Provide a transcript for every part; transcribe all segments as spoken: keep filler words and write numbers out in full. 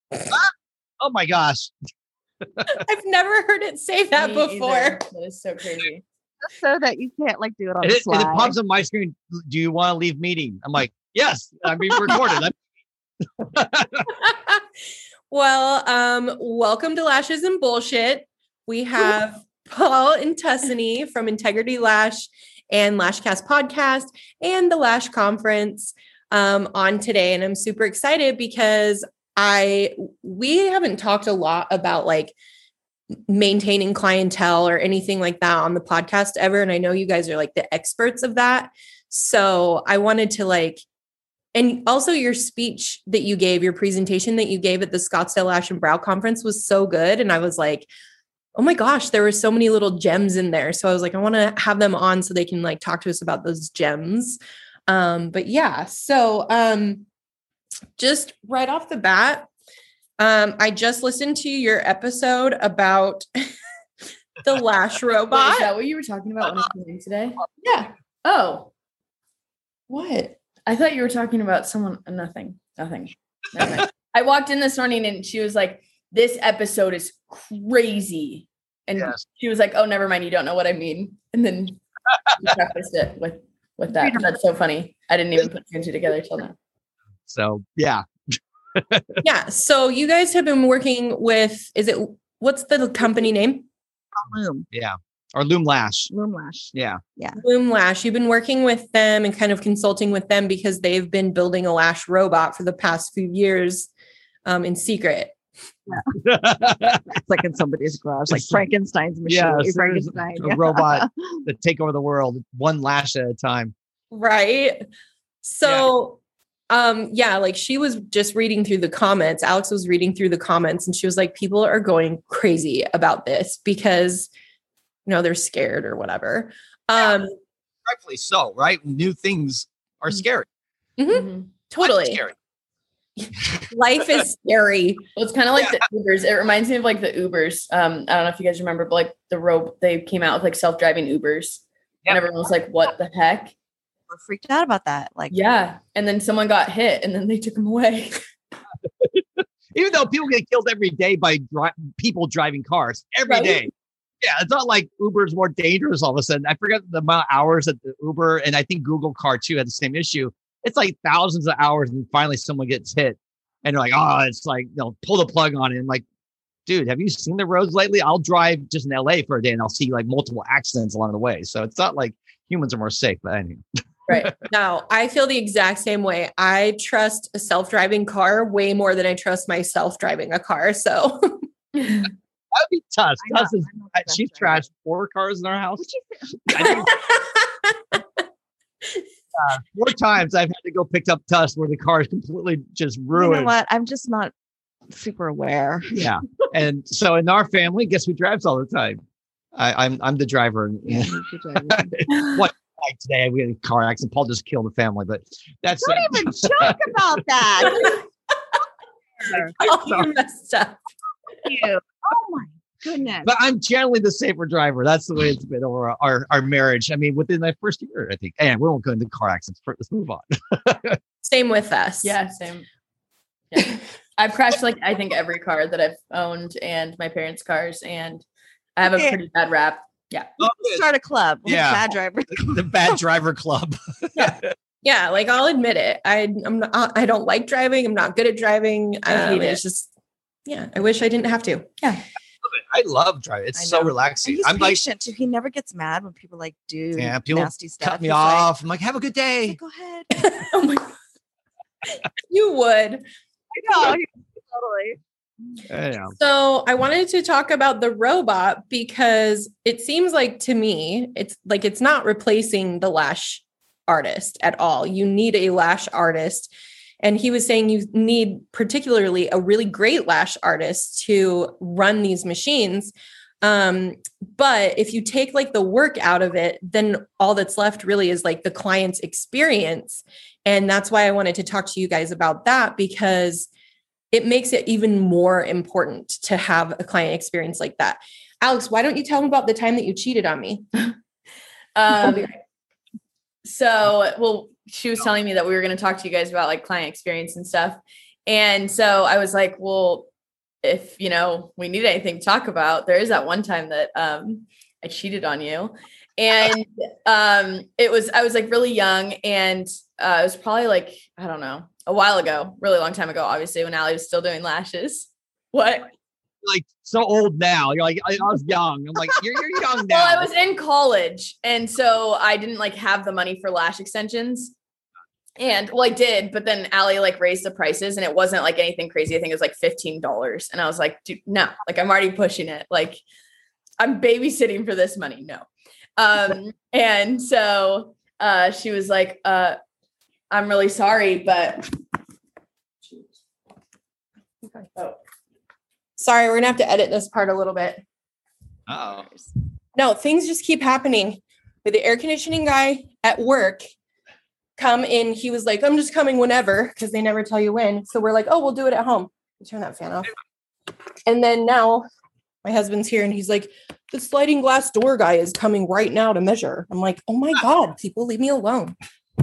Oh my gosh. I've never heard it say that Me before. either. That is so crazy. So that you can't like do it on And the it, and fly. it pops on my screen. Do you want to leave meeting? I'm like, yes, I'm being recorded. Well, um, welcome to Lashes and Bullshit. We have Paul and Tuscany from Integrity Lash and Lashcast Podcast and the Lash Conference um, on today. And I'm super excited because I we haven't talked a lot about like maintaining clientele or anything like that on the podcast ever. And I know you guys are like the experts of that. So I wanted to like, and also your speech that you gave, your presentation that you gave at the Scottsdale Lash and Brow Conference was so good. And I was like, oh my gosh, there were so many little gems in there. So I was like, I want to have them on so they can like talk to us about those gems. Um, but yeah, so um, just right off the bat, um, I just listened to your episode about the lash robot. Wait, is that what you were talking about when I came in today? Yeah. Oh, What? I thought you were talking about someone. Nothing. Nothing. Never mind. I walked in this morning and she was like, "This episode is crazy," and Yes. she was like, "Oh, never mind. You don't know what I mean." And then you prefaced it with with that. That's so funny. I didn't even put two and two together till now. So yeah. Yeah. So you guys have been working with, is it, what's the company name? Loom. Yeah. Or Loom Lash. Loom Lash. Yeah. Loom Lash. You've been working with them and kind of consulting with them because they've been building a lash robot for the past few years um, in secret. It's like in somebody's garage, like Frankenstein's machine. Yeah, so Frankenstein. a robot that take over the world one lash at a time. Right. So, um, yeah, like she was just reading through the comments. Alex was reading through the comments and she was like, people are going crazy about this because, you know, they're scared or whatever. Um, Yeah. Rightfully so, right? New things are scary. mhm, Mm-hmm. totally. Scary. Life is scary. Well, it's kind of like Yeah. the Ubers. It reminds me of like the Ubers. Um, I don't know if you guys remember, but like the robe, they came out with like self-driving Ubers, Yeah. and everyone was like, "What the heck?" We're freaked out about that. Like, Yeah, and then someone got hit, and then they took them away. Even though people get killed every day by dri- people driving cars every Right. day. Yeah, it's not like Uber's more dangerous all of a sudden. I forget the amount of hours that the Uber and I think Google car too had the same issue. It's like thousands of hours and finally someone gets hit and they're like, oh, it's like, they'll pull the plug on it. And like, dude, have you seen the roads lately? I'll drive just in L A for a day and I'll see like multiple accidents along the way. So it's not like humans are more safe, but anyway. Right. No, I feel the exact same way. I trust a self-driving car way more than I trust myself driving a car. So That'd be tough. I know, Tuss is, I'm not the best she's driver. trashed four cars in our house. I think, uh, four times I've had to go pick up Tuss where the car is completely just you ruined. know what? I'm just not super aware. Yeah. And so in our family, guess who drives all the time? I, I'm I'm the driver. Yeah, And you should drive. what like today we had a car accident. Paul just killed the family, but that's Don't it. even joke about that. oh, you're messed up. You. Oh my goodness. But I'm generally the safer driver. That's the way it's been over our, our, our marriage. I mean, within my first year, I think. And we won't go into car accidents. First. Let's move on. Same with us. Yeah, same. Yeah. I've crashed like I think every car that I've owned and my parents' cars, and I have a Okay. pretty bad rap. Yeah. Oh, Start a club. with Yeah. Bad driver. the bad driver club. Yeah, like I'll admit it. I I'm not, I don't like driving. I'm not good at driving. I hate Um, it. it's just yeah. I wish I didn't have to. I love driving. It's I so know. relaxing. He's I'm like, patient too. He never gets mad when people like do yeah, people nasty stuff. cut me He's like, off. I'm like, have a good day. "Hey, go ahead. Oh my You would. I know. Totally. Yeah. So I wanted to talk about the robot because it seems like to me, it's like it's not replacing the lash artist at all. You need a lash artist. And he was saying you need particularly a really great lash artist to run these machines. Um, but if you take like the work out of it, then all that's left really is like the client's experience. And that's why I wanted to talk to you guys about that, because it makes it even more important to have a client experience like that. Alex, why don't you tell them about the time that you cheated on me? Um, so, well, she was telling me that we were going to talk to you guys about like client experience and stuff. And so I was like, well, if, you know, we need anything to talk about, there is that one time that um, I cheated on you. And um, it was, I was like really young, and uh, it was probably like, I don't know, a while ago, really long time ago, obviously, when Allie was still doing lashes. What? Like so old now. You're like, I, I was young. I'm like, you're, you're young now. Well, I was in college, and so I didn't like have the money for lash extensions. And well, I did, but then Allie like raised the prices, and it wasn't like anything crazy. I think it was like fifteen dollars. And I was like, dude, no, like I'm already pushing it. Like I'm babysitting for this money. No. Um, and so uh, she was like, uh, I'm really sorry, but oh. Sorry, we're gonna have to edit this part a little bit. Uh-oh. No, things just keep happening. With the air conditioning guy at work come in, he was like, I'm just coming whenever, because they never tell you when. So we're like, oh, we'll do it at home. Turn that fan off. And then now my husband's here, and he's like, the sliding glass door guy is coming right now to measure. I'm like, oh my God, people leave me alone.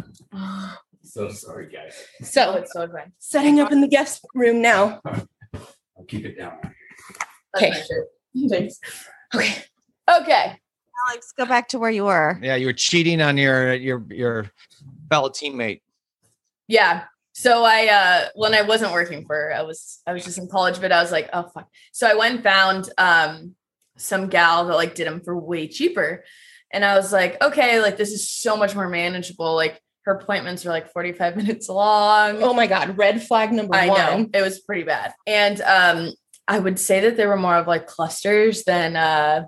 So sorry, guys. So it's so fun. Setting up in the guest room now. I'll keep it down. Okay. Thanks. Okay. Okay. Alex, go back to where you were. Yeah, you were cheating on your your your fellow teammate. Yeah. So I, uh, when I wasn't working for her, I was, I was just in college, but I was like, oh fuck. So I went and found, um, some gal that like did them for way cheaper. And I was like, okay, like this is so much more manageable. Like her appointments were like forty-five minutes long. Oh my God. Red flag number I one. know, it was pretty bad. And, um, I would say that they were more of like clusters than, uh,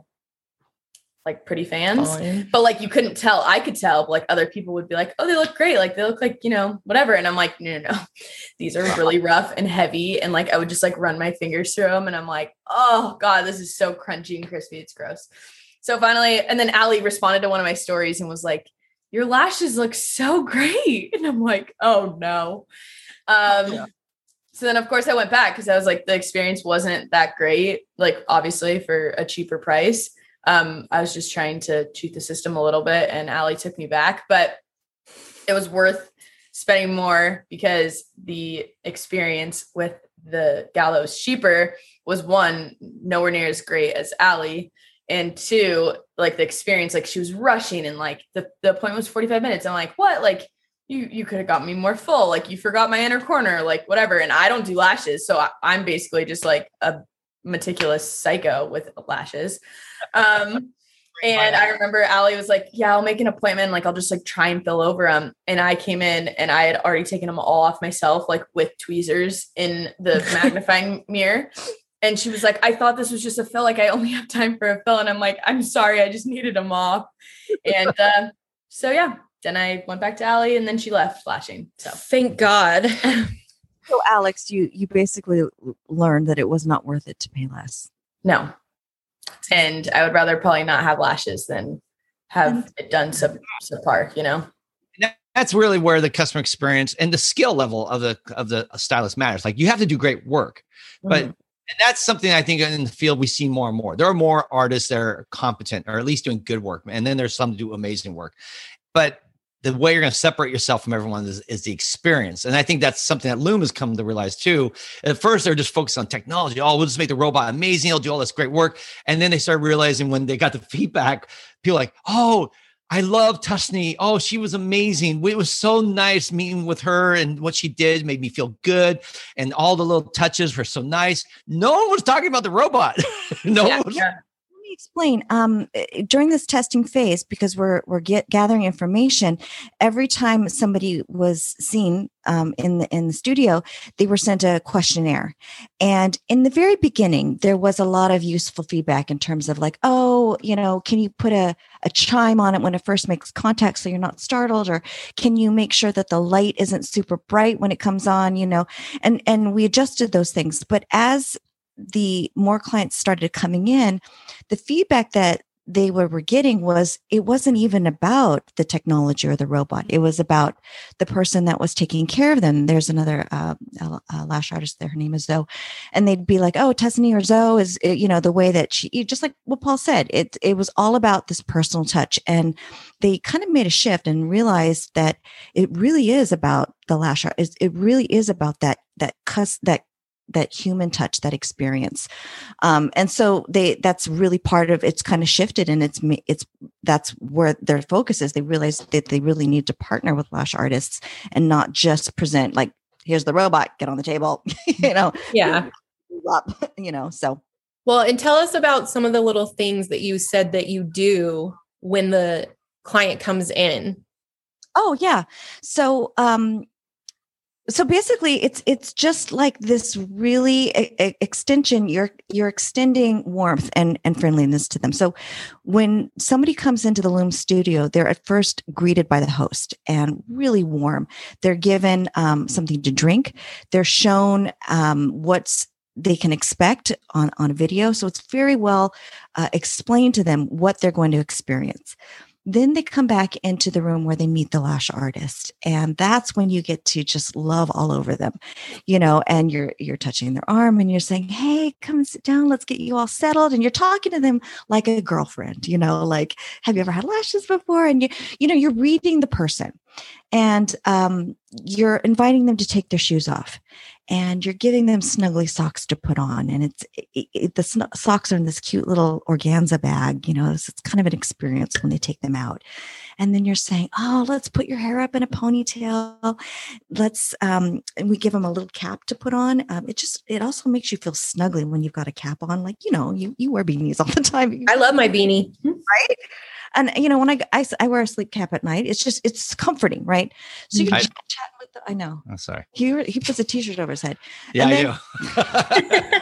like pretty fans, Fine. but like, you couldn't tell, I could tell, but like other people would be like, oh, they look great. Like they look like, you know, whatever. And I'm like, no, no, no, these are really rough and heavy. And like, I would just like run my fingers through them. And I'm like, oh God, this is so crunchy and crispy. It's gross. So finally, and then Allie responded to one of my stories and was like, your lashes look so great. And I'm like, oh no. Um, yeah. So then of course I went back, because I was like, the experience wasn't that great. Like obviously for a cheaper price. Um, I was just trying to cheat the system a little bit, and Allie took me back, but it was worth spending more, because the experience with the gal that was cheaper was, one, nowhere near as great as Allie. And two, like the experience, like she was rushing, and like the, the appointment was forty-five minutes. I'm like, what? Like you, you could have got me more full. Like you forgot my inner corner, like whatever. And I don't do lashes. So I, I'm basically just like a meticulous psycho with lashes. Um, and I remember Allie was like, yeah, I'll make an appointment. Like, I'll just like try and fill over them. And I came in and I had already taken them all off myself, like with tweezers in the magnifying mirror. And she was like, I thought this was just a fill. Like, I only have time for a fill. And I'm like, I'm sorry. I just needed them off. And, uh, so yeah, then I went back to Allie, and then she left flashing. So thank God. So Alex, you, you basically learned that it was not worth it to pay less. No. And I would rather probably not have lashes than have it done sub subpar, you know? That's really where the customer experience and the skill level of the, of the stylist matters. Like you have to do great work, but mm-hmm. and that's something I think in the field we see more and more. There are more artists that are competent, or at least doing good work. And then there's some to do amazing work, but the way you're going to separate yourself from everyone is, is the experience. And I think that's something that Loom has come to realize too. At first, they're just focused on technology. Oh, we'll just make the robot amazing. It'll do all this great work. And then they started realizing when they got the feedback, people like, oh, I love Tusney. Oh, she was amazing. It was so nice meeting with her, and what she did made me feel good. And all the little touches were so nice. No one was talking about the robot. no yeah, one was. Yeah. Let me explain. Um, during this testing phase, because we're we're get, gathering information, every time somebody was seen um, in the in the studio, they were sent a questionnaire. And in the very beginning, there was a lot of useful feedback in terms of like, oh, you know, can you put a, a chime on it when it first makes contact so you're not startled? Or can you make sure that the light isn't super bright when it comes on, you know? And and we adjusted those things. But as the more clients started coming in, the feedback that they were, were getting was it wasn't even about the technology or the robot. It was about the person that was taking care of them. There's another uh, uh, lash artist there. Her name is Zoe. And they'd be like, oh, Tessany or Zoe is, you know, the way that she, just like what Paul said, it, it was all about this personal touch. And they kind of made a shift and realized that it really is about the lash art. It, it really is about that, that cuss, that that human touch, that experience. Um, and so they, that's really part of, it's kind of shifted, and it's, it's, that's where their focus is. They realize that they really need to partner with lash artists and not just present like, here's the robot, get on the table, you know, Yeah. up, you know, so. Well, and tell us about some of the little things that you said that you do when the client comes in. Oh yeah. So, um, So basically it's, it's just like this really a, a extension. You're, you're extending warmth and, and friendliness to them. So when somebody comes into the Loom studio, they're at first greeted by the host and really warm. They're given um, something to drink. They're shown um, what's they can expect on, on a video. So it's very well uh, explained to them what they're going to experience. Then they come back into the room where they meet the lash artist. And that's when you get to just love all over them, you know, and you're, you're touching their arm and you're saying, hey, come and sit down. Let's get you all settled. And you're talking to them like a girlfriend, you know, like, have you ever had lashes before? And you, you know, you're reading the person, and um, you're inviting them to take their shoes off, and you're giving them snuggly socks to put on. And it's, it, it, the sn- socks are in this cute little organza bag, you know, so it's kind of an experience when they take them out. And then you're saying, oh, let's put your hair up in a ponytail. Let's, um, and we give them a little cap to put on. Um, it just, it also makes you feel snuggly when you've got a cap on. Like, you know, you, you wear beanies all the time. I love my beanie. Right. And, you know, when I, I, I wear a sleep cap at night, it's just, it's comforting. Right. So you're I- chatting with the, I know. I'm sorry. He, he puts a t-shirt over his head. Yeah, And I then- do.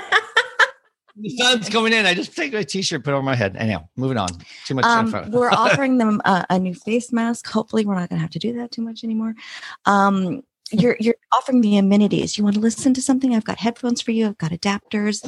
The sun's coming in. I just take my t-shirt, put it over my head. Anyhow, moving on. Too much. Um, info. we're offering them a, a new face mask. Hopefully we're not going to have to do that too much anymore. Um, you're, you're offering the amenities. You want to listen to something? I've got headphones for you. I've got adapters,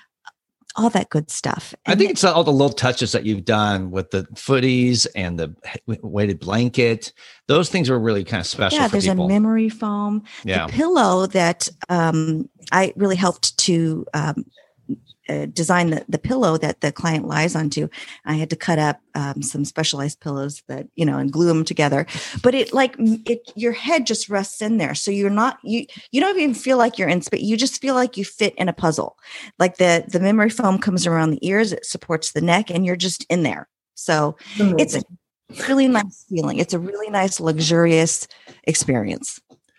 all that good stuff. I And think it's all the little touches that you've done with the footies and the weighted blanket. Those things are really kind of special. yeah, for there's people. a memory foam, Yeah. the pillow that um, I really helped to um, uh, design the, the pillow that the client lies onto. I had to cut up um, some specialized pillows that, you know, and glue them together, but it like it, your head just rests in there. So you're not, you, you don't even feel like you're in space. You just feel like you fit in a puzzle. Like the, the memory foam comes around the ears, it supports the neck, and you're just in there. So it's a really nice feeling. It's a really nice, luxurious experience.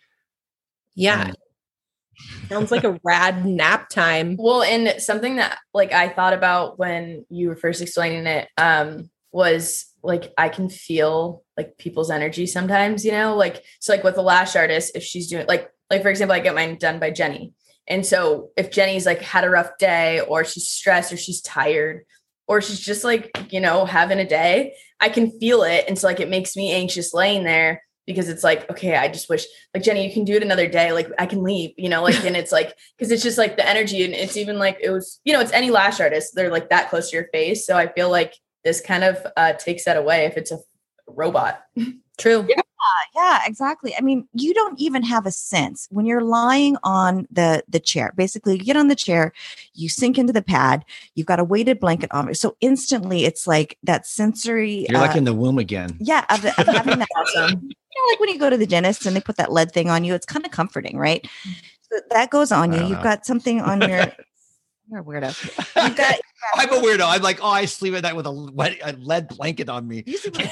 Yeah. Sounds like a rad nap time. Well, and something that like I thought about when you were first explaining it um, was like, I can feel like people's energy sometimes, you know, like, so like with a lash artist, if she's doing like, like, for example, I get mine done by Jenny. And so if Jenny's like had a rough day, or she's stressed, or she's tired, or she's just like, you know, having a day, I can feel it. And so like, it makes me anxious laying there, because it's like, okay, I just wish like, Jenny, you can do it another day. Like I can leave, you know, like, and it's like, cause it's just like the energy, and it's even like, it was, you know, it's any lash artist. They're like that close to your face. So I feel like this kind of uh, takes that away if it's a robot. True. Yeah, yeah, exactly. I mean, you don't even have a sense when you're lying on the the chair. Basically, you get on the chair, you sink into the pad, you've got a weighted blanket on it. So instantly it's like that sensory. You're uh, like in the womb again. yeah, of, the, of having that. Awesome. You know, like when you go to the dentist and they put that lead thing on you, it's kind of comforting, right? So that goes on I you. don't You've know. got something on your. You're a weirdo. You've got. I'm a weirdo. I'm like, oh, I sleep at night with a lead, a lead blanket on me. You seem like-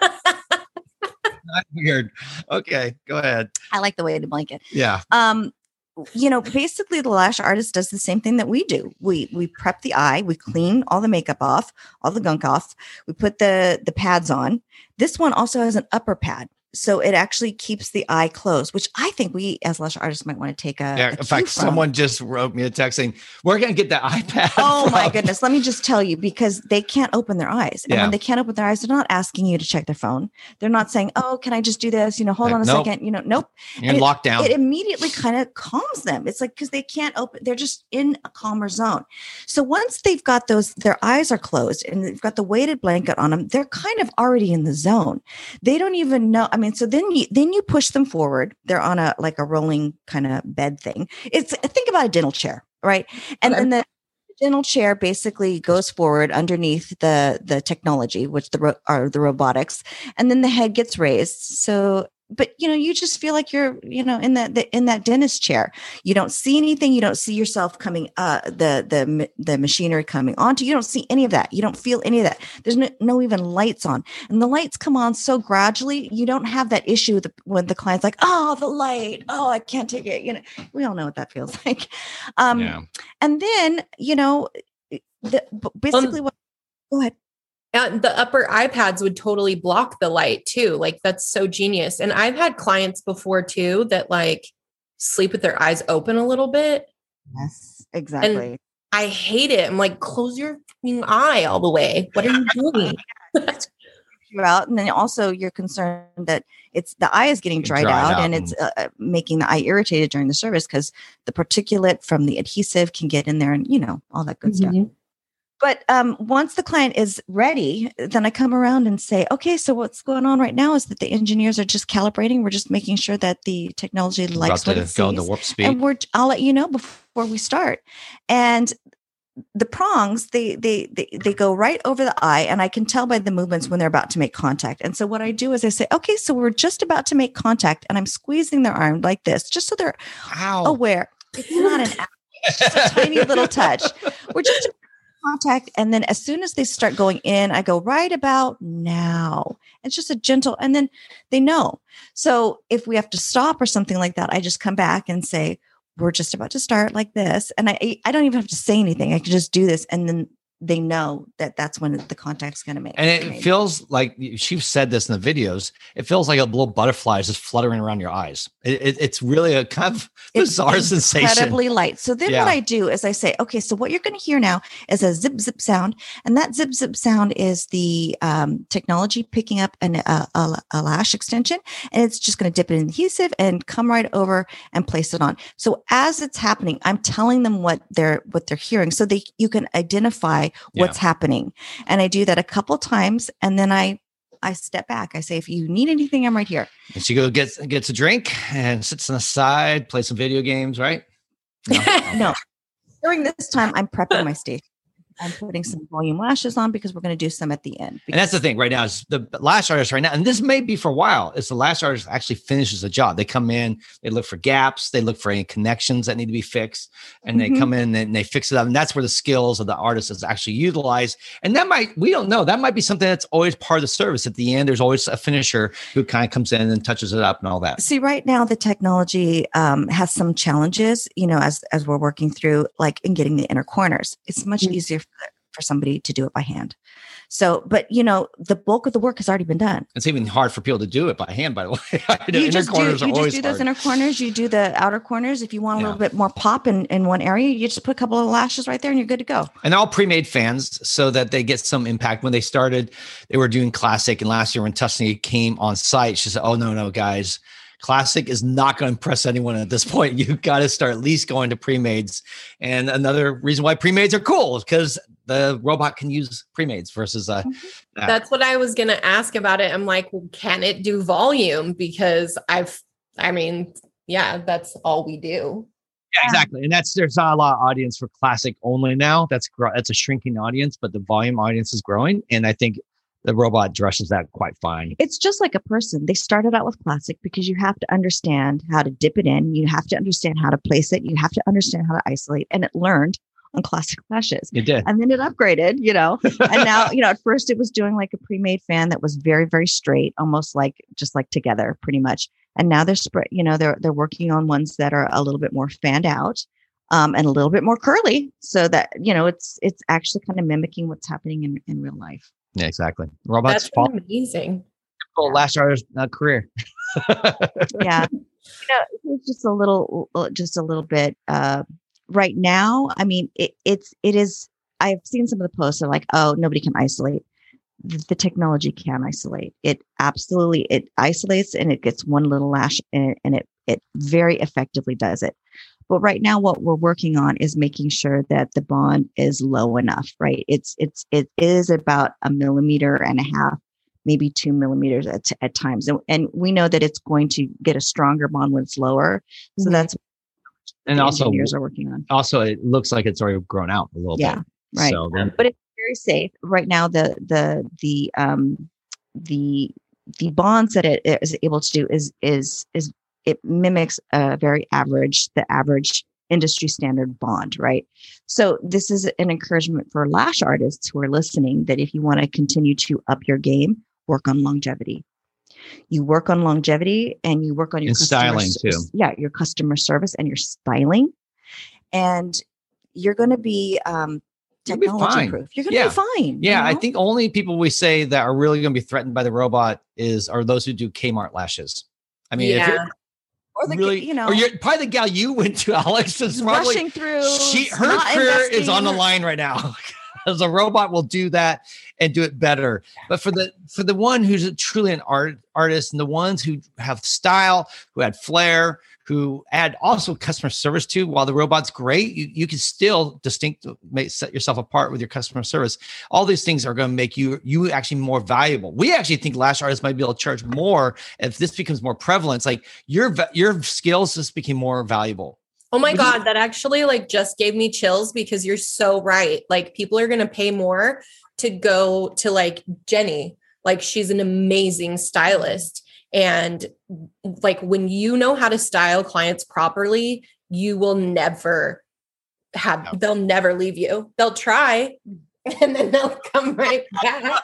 Not weird. Okay, go ahead. I like the weighted blanket. Yeah. Um, you know, basically the lash artist does the same thing that we do. We we prep the eye, we clean all the makeup off, all the gunk off. We put the the pads on. This one also has an upper pad. so it actually keeps the eye closed, which I think we as lash artists might want to take a. Yeah, a in cue fact, from. someone just wrote me a text saying, we're going to get the iPad. Oh my from-" goodness. Let me just tell you, because they can't open their eyes. And Yeah. when they can't open their eyes, they're not asking you to check their phone. They're not saying, oh, can I just do this? You know, hold Like, on a nope. second. You know, nope. You're in it- lockdown. It immediately kind of calms them. It's like, because they can't open, they're just in a calmer zone. So once they've got those, their eyes are closed and they've got the weighted blanket on them, they're kind of already in the zone. They don't even know. I mean, so then you, then you push them forward. They're on a, like a rolling kind of bed thing. It's, think about a dental chair, right? And Okay. then the dental chair basically goes forward underneath the, the technology, which the, ro- are the robotics. And then the head gets raised. So, but you know, you just feel like you're, you know, in that, the, in that dentist chair. You don't see anything. You don't see yourself coming, uh, the, the, the machinery coming onto you. You don't see any of that. You don't feel any of that. There's no, no even lights on, and the lights come on so gradually. You don't have that issue with the, when the client's like, oh, the light. Oh, I can't take it. You know, we all know what that feels like. Um, yeah. and then, you know, the, basically what, go ahead. And the upper iPads would totally block the light too. Like that's so genius. And I've had clients before too that like sleep with their eyes open a little bit. Yes, exactly. I hate it. I'm like, close your fucking eye all the way. What are you doing? You out, and then also you're concerned that it's the eye is getting dried, Dried out, out and it's uh, making the eye irritated during the service because the particulate from the adhesive can get in there, and you know all that good stuff. Mhm. But um, once the client is ready, then I come around and say, okay, so what's going on right now is that the engineers are just calibrating. We're just making sure that the technology About likes what to it go into sees. warp speed. And we're, I'll let you know before we start. And the prongs, they, they, they, they go right over the eye, and I can tell by the movements when they're about to make contact. And so what I do is I say, okay, so we're just about to make contact, and I'm squeezing their arm like this, just so they're Ow. aware. It's not an, it's just a tiny little touch. We're just contact, and then as soon as they start going in, I go right about now. It's just a gentle, and then they know. So if we have to stop or something like that, I just come back and say, we're just about to start like this. And I I don't even have to say anything. I can just do this, and then they know that that's when the contact's going to make. And it made. feels like she said this in the videos. It feels like a little butterfly is just fluttering around your eyes. It, it, it's really a kind of bizarre it's sensation. Incredibly light. So then Yeah. what I do is I say, okay, so what you're going to hear now is a zip zip sound, and that zip zip sound is the um, technology picking up an, uh, a, a lash extension, and it's just going to dip it in adhesive and come right over and place it on. So as it's happening, I'm telling them what they're what they're hearing, so they you can identify what's happening. And I do that a couple times, and then I I step back. I say, if you need anything, I'm right here. And she goes gets gets a drink and sits on the side, plays some video games, right? No. No, during this time, I'm prepping my station. I'm putting some volume lashes on because we're going to do some at the end. And that's the thing right now is the lash artist right now. And this may be for a while. Is the lash artist actually finishes the job. They come in, they look for gaps, they look for any connections that need to be fixed, and Mhm. they come in and they fix it up. And that's where the skills of the artist is actually utilized. And that might, we don't know, that might be something that's always part of the service. At the end, there's always a finisher who kind of comes in and touches it up and all that. See, right now the technology um, has some challenges, you know, as as we're working through, like in getting the inner corners. It's much Mhm. easier for, for somebody to do it by hand. So, but you know, the bulk of the work has already been done. It's even hard for people to do it by hand, by the way. The You inner just do, corners you are just always do those hard. inner corners. You do the outer corners. If you want a Yeah. little bit more pop in, in one area, you just put a couple of lashes right there, and you're good to go. And they're all pre-made fans so that they get some impact. When they started, they were doing classic. And last year when Tuscany came on site, she said, oh, no, no, guys, classic is not going to impress anyone at this point. You've got to start at least going to pre-mades. And another reason why pre-mades are cool is because the robot can use pre-mades versus uh, that. That's what I was going to ask about it. I'm like, well, can it do volume? Because I've, I mean, yeah, that's all we do. Yeah, exactly. And that's, there's not a lot of audience for classic only now. That's gr- that's a shrinking audience, but the volume audience is growing. And I think the robot addresses that quite fine. It's just like a person. They started out with classic because you have to understand how to dip it in. You have to understand how to place it. You have to understand how to isolate. And it learned on classic lashes. It did. And then it upgraded, you know, and now, you know, at first it was doing like a pre-made fan that was very, very straight, almost like just like together pretty much. And now they're spread, you know, they're, they're working on ones that are a little bit more fanned out um, and a little bit more curly so that, you know, it's, it's actually kind of mimicking what's happening in, in real life. Yeah, exactly. Robots That's follow, amazing. Well, lash artist uh, career. Yeah. You know, it's just a little, uh, just a little bit. Uh, right now, I mean, it, it's it is. I've seen some of the posts are like, oh, nobody can isolate. The, the technology can isolate. It absolutely it isolates and it gets one little lash and, and it it very effectively does it. But right now, what we're working on is making sure that the bond is low enough. Right? It's it's it is about a millimeter and a half, maybe two millimeters at, at times. And, and we know that it's going to get a stronger bond when it's lower. So Mhm. that's what And the also, engineers are working on. also, it looks like it's already grown out a little Yeah, bit. right. So then, But it's very safe right now. The the the um the the bonds that it is able to do is is is it mimics a very average the average industry standard bond, right? So this is an encouragement for lash artists who are listening that if you want to continue to up your game, work on longevity. You work on longevity and you work on your And customer styling, ser- too. Yeah, your customer service and your styling, and you're going to be um, You'll be technology fine. proof. You're going to Yeah. be fine. yeah, you I know? think only people we say that are really going to be threatened by the robot is are those who do Kmart lashes. I mean, if Yeah. you're or the really, you know, or you're probably the gal you went to, Alex, is probably rushing through. she her not career is investing on the in her- line right now. Because a robot will do that and do it better. But for the for the one who's a, truly an art artist, and the ones who have style, who add flair, who add also customer service too, while the robot's great, you, you can still distinct make, set yourself apart with your customer service. All these things are going to make you you actually more valuable. We actually think lash artists might be able to charge more if this becomes more prevalent. It's like your your skills just became more valuable. Oh my Which is- God, that actually like just gave me chills because you're so right. Like people are going to pay more to go to like Jenny. Like she's an amazing stylist. And like when you know how to style clients properly, you will never have, No. they'll never leave you. They'll try and then they'll come right back.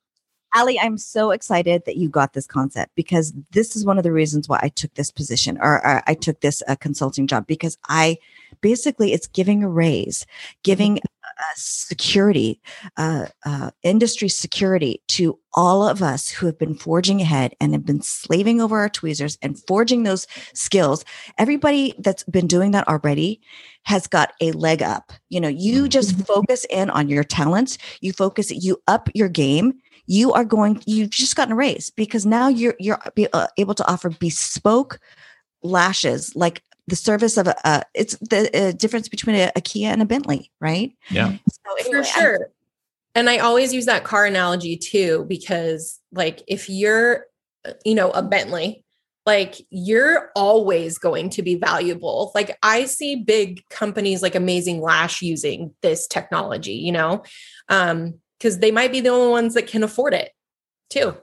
Ali, I'm so excited that you got this concept because this is one of the reasons why I took this position or, or I took this uh, consulting job because I basically it's giving a raise, giving uh, security, uh, uh, industry security to all of us who have been forging ahead and have been slaving over our tweezers and forging those skills. Everybody that's been doing that already has got a leg up. You know, you just focus in on your talents. You focus, you up your game. You are going, you've just gotten a raise because now you're, you're be, uh, able to offer bespoke lashes, like the service of a, uh, it's the uh, difference between a, a Kia and a Bentley, right? Yeah. So anyway, For sure. And I always use that car analogy too, because like if you're, you know, a Bentley, like you're always going to be valuable. Like I see big companies like Amazing Lash using this technology, you know, um, because they might be the only ones that can afford it too.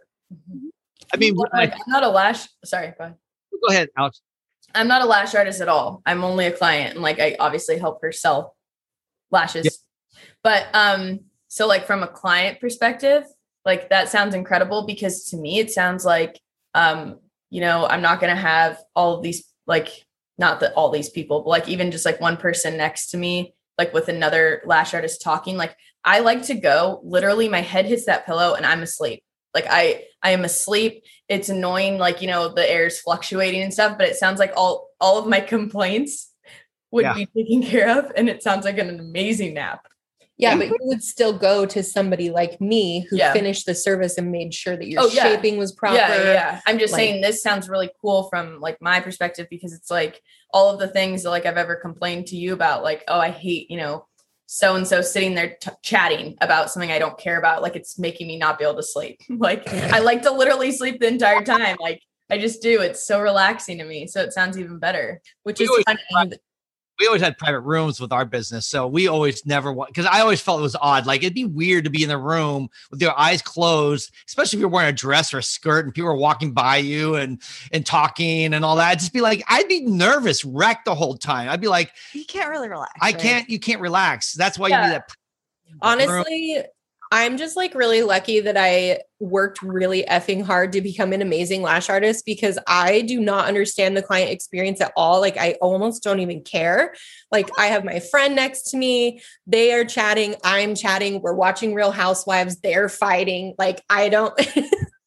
I mean, Like, I'm not a lash. Sorry, go ahead. go ahead, Alex. I'm not a lash artist at all. I'm only a client, and like I obviously help her sell lashes. Yeah. But um, so like from a client perspective, like that sounds incredible because to me it sounds like um, you know, I'm not gonna have all of these like not that all these people, but like even just like one person next to me, like with another lash artist talking. Like I like to go, literally my head hits that pillow and I'm asleep. Like I, I am asleep. It's annoying. Like, you know, the air is fluctuating and stuff, but it sounds like all, all of my complaints would Yeah. be taken care of. And it sounds like an amazing nap. Yeah, but you would still go to somebody like me who Yeah. finished the service and made sure that your Oh, yeah. shaping was proper. Yeah, yeah. I'm just Like- saying this sounds really cool from like my perspective, because it's like all of the things that like I've ever complained to you about, like, oh, I hate, you know, so-and-so sitting there t- chatting about something I don't care about. Like it's making me not be able to sleep. Like I like to literally sleep the entire time. Like I just do. It's so relaxing to me. So it sounds even better, which We is always- funny. We always had private rooms with our business. So we always never want, because I always felt it was odd. Like it'd be weird to be in the room with your eyes closed, especially if you're wearing a dress or a skirt and people are walking by you and, and talking and all that. I'd just be like, I'd be nervous, wrecked the whole time. I'd be like, You can't really relax. I right? can't, you can't relax. That's why Yeah. you need that. Honestly, I'm just like really lucky that I worked really effing hard to become an amazing lash artist because I do not understand the client experience at all. Like I almost don't even care. Like I have my friend next to me. They are chatting. I'm chatting. We're watching Real Housewives. They're fighting. Like I don't.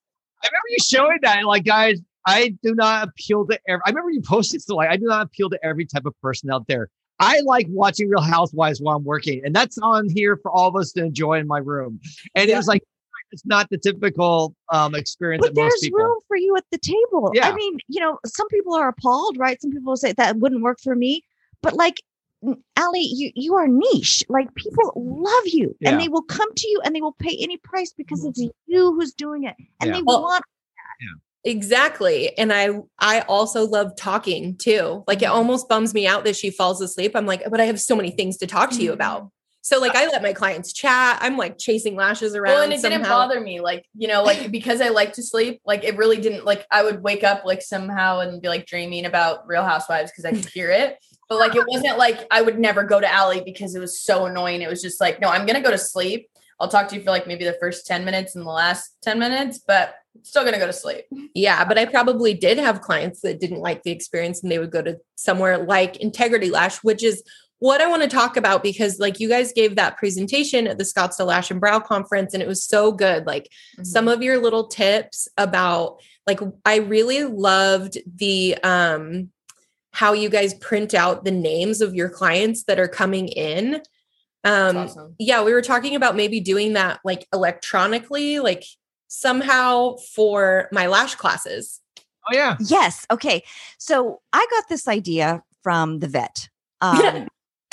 I remember you showing that. Like, guys, I do not appeal to every. I remember you posted still. Like, I do not appeal to every type of person out there. I like watching Real Housewives while I'm working, and that's on here for all of us to enjoy in my room. And yeah. It was like, it's not the typical um, experience. But that most there's people. room for you at the table. Yeah. I mean, you know, some people are appalled, right? Some people say that wouldn't work for me. But like, Allie, you, you are niche. Like, people love you yeah. and they will come to you and they will pay any price because it's you who's doing it. And yeah. they well, want that. Yeah. Exactly. And I I also love talking too. Like, it almost bums me out that she falls asleep. I'm like, but I have so many things to talk to you about. So like, I let my clients chat. I'm like chasing lashes around. Well, and it somehow. didn't bother me. Like, you know, like because I like to sleep, like it really didn't, like I would wake up like somehow and be like dreaming about Real Housewives because I could hear it. But like, it wasn't like I would never go to Allie because it was so annoying. It was just like, no, I'm going to go to sleep. I'll talk to you for like maybe the first ten minutes and the last ten minutes, but still going to go to sleep. Yeah. But I probably did have clients that didn't like the experience and they would go to somewhere like Integrity Lash, which is what I want to talk about, because like you guys gave that presentation at the Scottsdale Lash and Brow Conference and it was so good. Like mm-hmm. some of your little tips about, like, I really loved the, um, how you guys print out the names of your clients that are coming in. Um, awesome. Yeah, we were talking about maybe doing that like electronically, like somehow for my lash classes. Oh yeah. Yes. Okay. So I got this idea from the vet. Um,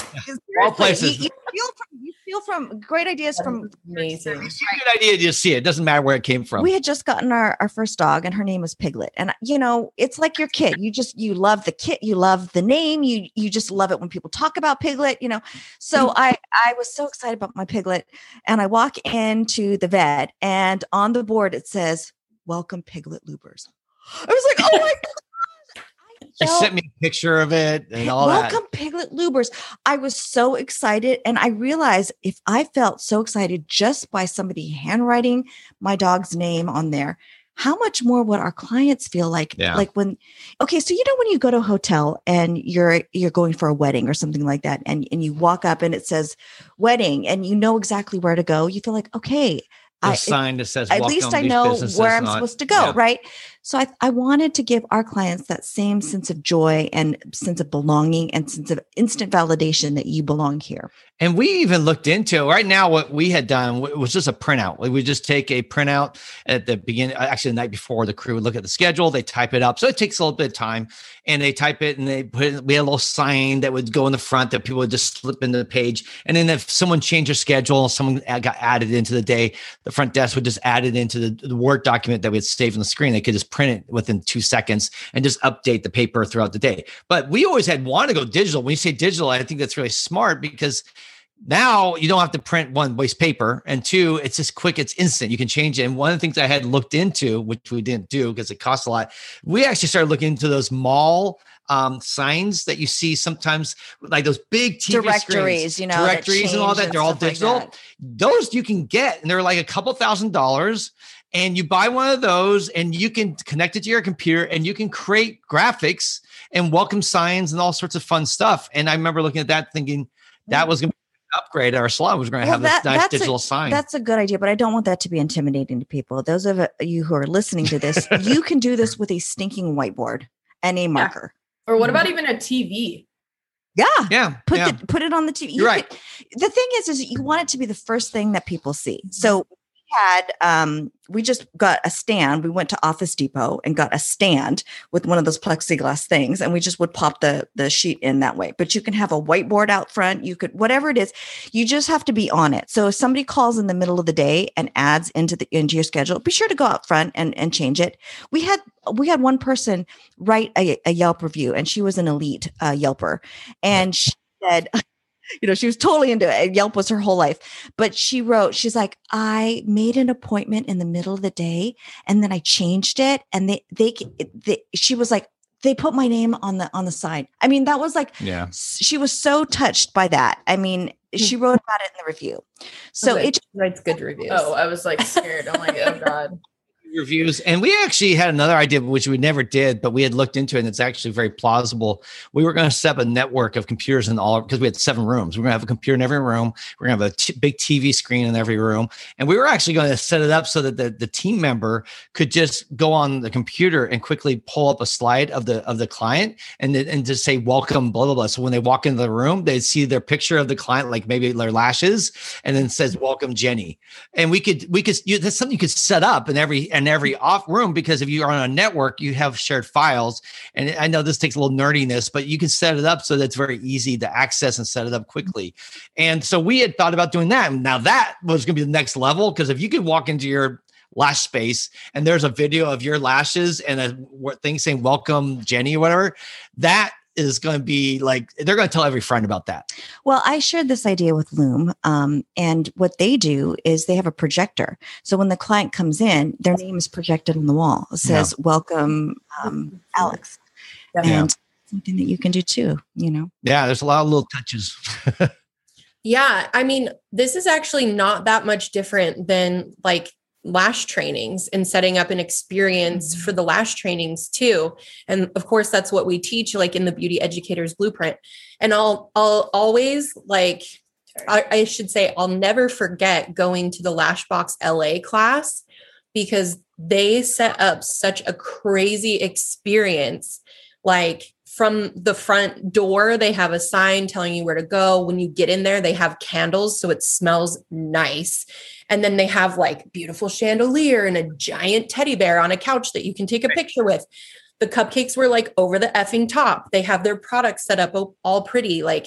All places. You, you feel from, you feel from great ideas That's from amazing. It's a good idea to see it. It doesn't matter where it came from. We had just gotten our, our first dog and her name was Piglet. And you know, it's like your kid. You just, you love the kid, you love the name, you you just love it when people talk about Piglet, you know. So mm-hmm. I I was so excited about my Piglet. And I walk into the vet and on the board it says, "Welcome Piglet Lubers." I was like, oh my God. They sent me a picture of it and all Welcome, that. Welcome Piglet Lubers. I was so excited. And I realized if I felt so excited just by somebody handwriting my dog's name on there, how much more would our clients feel like? Yeah. Like when, okay, so you know when you go to a hotel and you're you're going for a wedding or something like that, and, and you walk up and it says wedding and you know exactly where to go, you feel like, okay, a I, sign that says, at least I know where I'm not, supposed to go, yeah. right? So I, I wanted to give our clients that same sense of joy and sense of belonging and sense of instant validation that you belong here. And we even looked into right now, what we had done was just a printout. We would just take a printout at the beginning, actually the night before. The crew would look at the schedule, they type it up. So it takes a little bit of time and they type it and they put it, we had a little sign that would go in the front that people would just slip into the page. And then if someone changed their schedule, someone got added into the day, the front desk would just add it into the, the Word document that we had saved on the screen. They could just print it within two seconds and just update the paper throughout the day. But we always had wanted to go digital. When you say digital, I think that's really smart because now you don't have to print one, waste paper, and two, it's just quick, it's instant. You can change it. And one of the things I had looked into, which we didn't do because it costs a lot, we actually started looking into those mall um, signs that you see sometimes, like those big T V directories, screens, you know, directories and all that. They're all digital. Like those you can get, and they're like a couple thousand dollars. And you buy one of those and you can connect it to your computer and you can create graphics and welcome signs and all sorts of fun stuff. And I remember looking at that thinking that was going to be an upgrade. Our salon was going to well, have that, this nice digital a, sign. That's a good idea, but I don't want that to be intimidating to people. Those of you who are listening to this, you can do this with a stinking whiteboard and a marker. Yeah. Or what about even a T V? Yeah. Yeah. Put yeah. the, put it on the T V. You're you right. Could, the thing is, is you want it to be the first thing that people see. So had um we just got a stand. We went to Office Depot and got a stand with one of those plexiglass things, and we just would pop the the sheet in that way. But you can have a whiteboard out front. You could, whatever it is, you just have to be on it. So if somebody calls in the middle of the day and adds into the into your schedule, be sure to go out front and and change it. We had we had one person write a, a Yelp review, and she was an elite uh, Yelper, and she said, you know, she was totally into it. Yelp was her whole life. But she wrote, she's like, I made an appointment in the middle of the day and then I changed it. And they, they, they she was like, they put my name on the, on the side. I mean, that was like, yeah, she was so touched by that. I mean, she wrote about it in the review. So okay. it writes good reviews. Oh, I was like scared. I'm like, oh God. reviews. And we actually had another idea, which we never did, but we had looked into it, and it's actually very plausible. We were going to set up a network of computers in all, because we had seven rooms. We're going to have a computer in every room. We're going to have a t- big T V screen in every room. And we were actually going to set it up so that the, the team member could just go on the computer and quickly pull up a slide of the of the client and, and just say, welcome, blah, blah, blah. So when they walk into the room, they'd see their picture of the client, like maybe their lashes, and then says, welcome, Jenny. And we could, we could, you, that's something you could set up in every, in every off room, because if you are on a network, you have shared files. And I know this takes a little nerdiness, but you can set it up so that it's very easy to access and set it up quickly. And so we had thought about doing that. Now that was going to be the next level, because if you could walk into your lash space and there's a video of your lashes and a thing saying, welcome, Jenny, or whatever, that is going to be like, they're going to tell every friend about that. Well, I shared this idea with Loom. Um, and what they do is they have a projector. So when the client comes in, their name is projected on the wall. It says, yeah. welcome, um, Alex. Yeah. And something that you can do too, you know? Yeah, there's a lot of little touches. Yeah. I mean, this is actually not that much different than like lash trainings and setting up an experience for the lash trainings too. And of course, that's what we teach, like in the Beauty Educators Blueprint. And I'll, I'll always like, I, I should say, I'll never forget going to the Lashbox L A class, because they set up such a crazy experience. Like from the front door, they have a sign telling you where to go. When you get in there, they have candles, so it smells nice. And then they have like beautiful chandelier and a giant teddy bear on a couch that you can take a picture with. The cupcakes were like over the effing top. They have their products set up all pretty. Like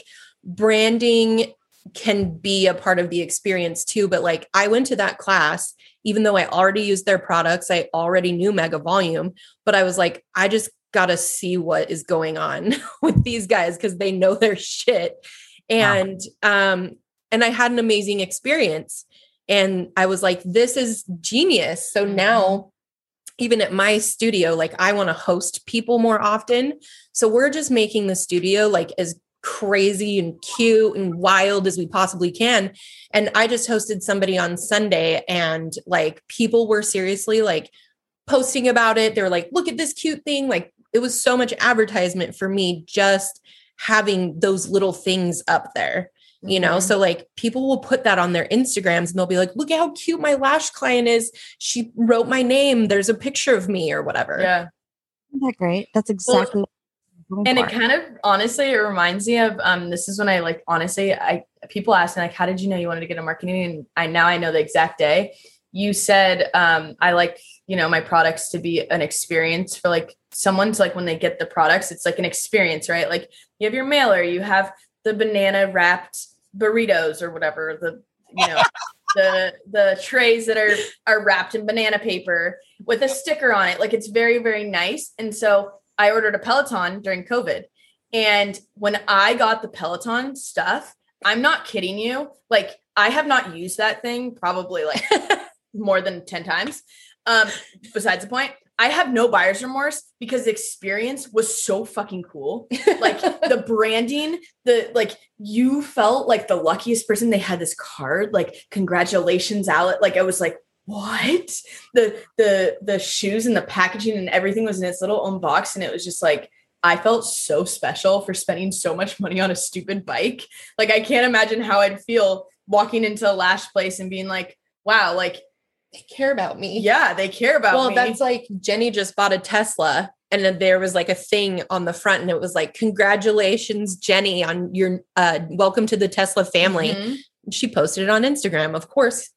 branding can be a part of the experience too. But like I went to that class, even though I already used their products, I already knew Mega Volume, but I was like, I just got to see what is going on with these guys, because they know their shit. And, wow. um, and I had an amazing experience. And I was like, this is genius. So now, even at my studio, like I want to host people more often. So we're just making the studio like as crazy and cute and wild as we possibly can. And I just hosted somebody on Sunday, and like people were seriously like posting about it. They were like, look at this cute thing. Like it was so much advertisement for me just having those little things up there. You know, mm-hmm. So like people will put that on their Instagrams and they'll be like, look at how cute my lash client is. She wrote my name. There's a picture of me or whatever. Yeah. Isn't that great? That's exactly. Well, and it kind of, honestly, it reminds me of, um, this is when I like, honestly, I, people ask me like, how did you know you wanted to get into marketing? And I, now I know the exact day. You said, um, I like, you know, my products to be an experience for like someone to like, when they get the products, it's like an experience, right? Like you have your mailer, you have the banana wrapped burritos or whatever, the, you know, the, the trays that are, are wrapped in banana paper with a sticker on it. Like it's very, very nice. And so I ordered a Peloton during COVID. And when I got the Peloton stuff, I'm not kidding you. Like I have not used that thing probably like more than ten times. Um, besides the point, I have no buyer's remorse because the experience was so fucking cool. Like the branding, the, like you felt like the luckiest person. They had this card, like, congratulations, Alex. Like, I was like, what? The, the, the shoes and the packaging and everything was in its little own box. And it was just like, I felt so special for spending so much money on a stupid bike. Like, I can't imagine how I'd feel walking into a lash place and being like, wow, like, they care about me. Yeah, they care about well, me. Well, that's like Jenny just bought a Tesla, and then there was like a thing on the front, and it was like, congratulations, Jenny, on your uh, welcome to the Tesla family. Mm-hmm. She posted it on Instagram, of course.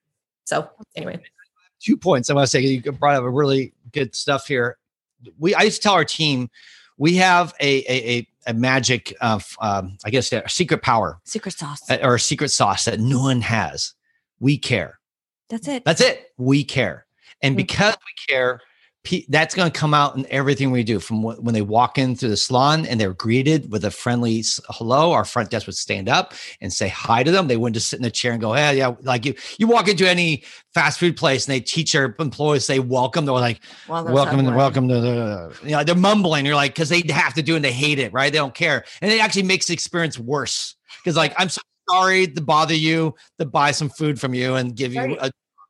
So anyway. Two points I want to say. You brought up a really good stuff here. We I used to tell our team, we have a a, a, a magic, uh, um, I guess, a secret power. Secret sauce. Or a secret sauce that no one has. We care. That's it. That's it. We care. And because we care, that's going to come out in everything we do. From when they walk in through the salon and they're greeted with a friendly hello, our front desk would stand up and say hi to them. They wouldn't just sit in the chair and go, hey, yeah, like you, you walk into any fast food place and they teach their employees, say, welcome. They're like, well, welcome and welcome to the, you know, they're mumbling. You're like, cause they have to do it and they hate it, right? They don't care. And it actually makes the experience worse. Cause like, I'm so sorry to bother you, to buy some food from you and give you a,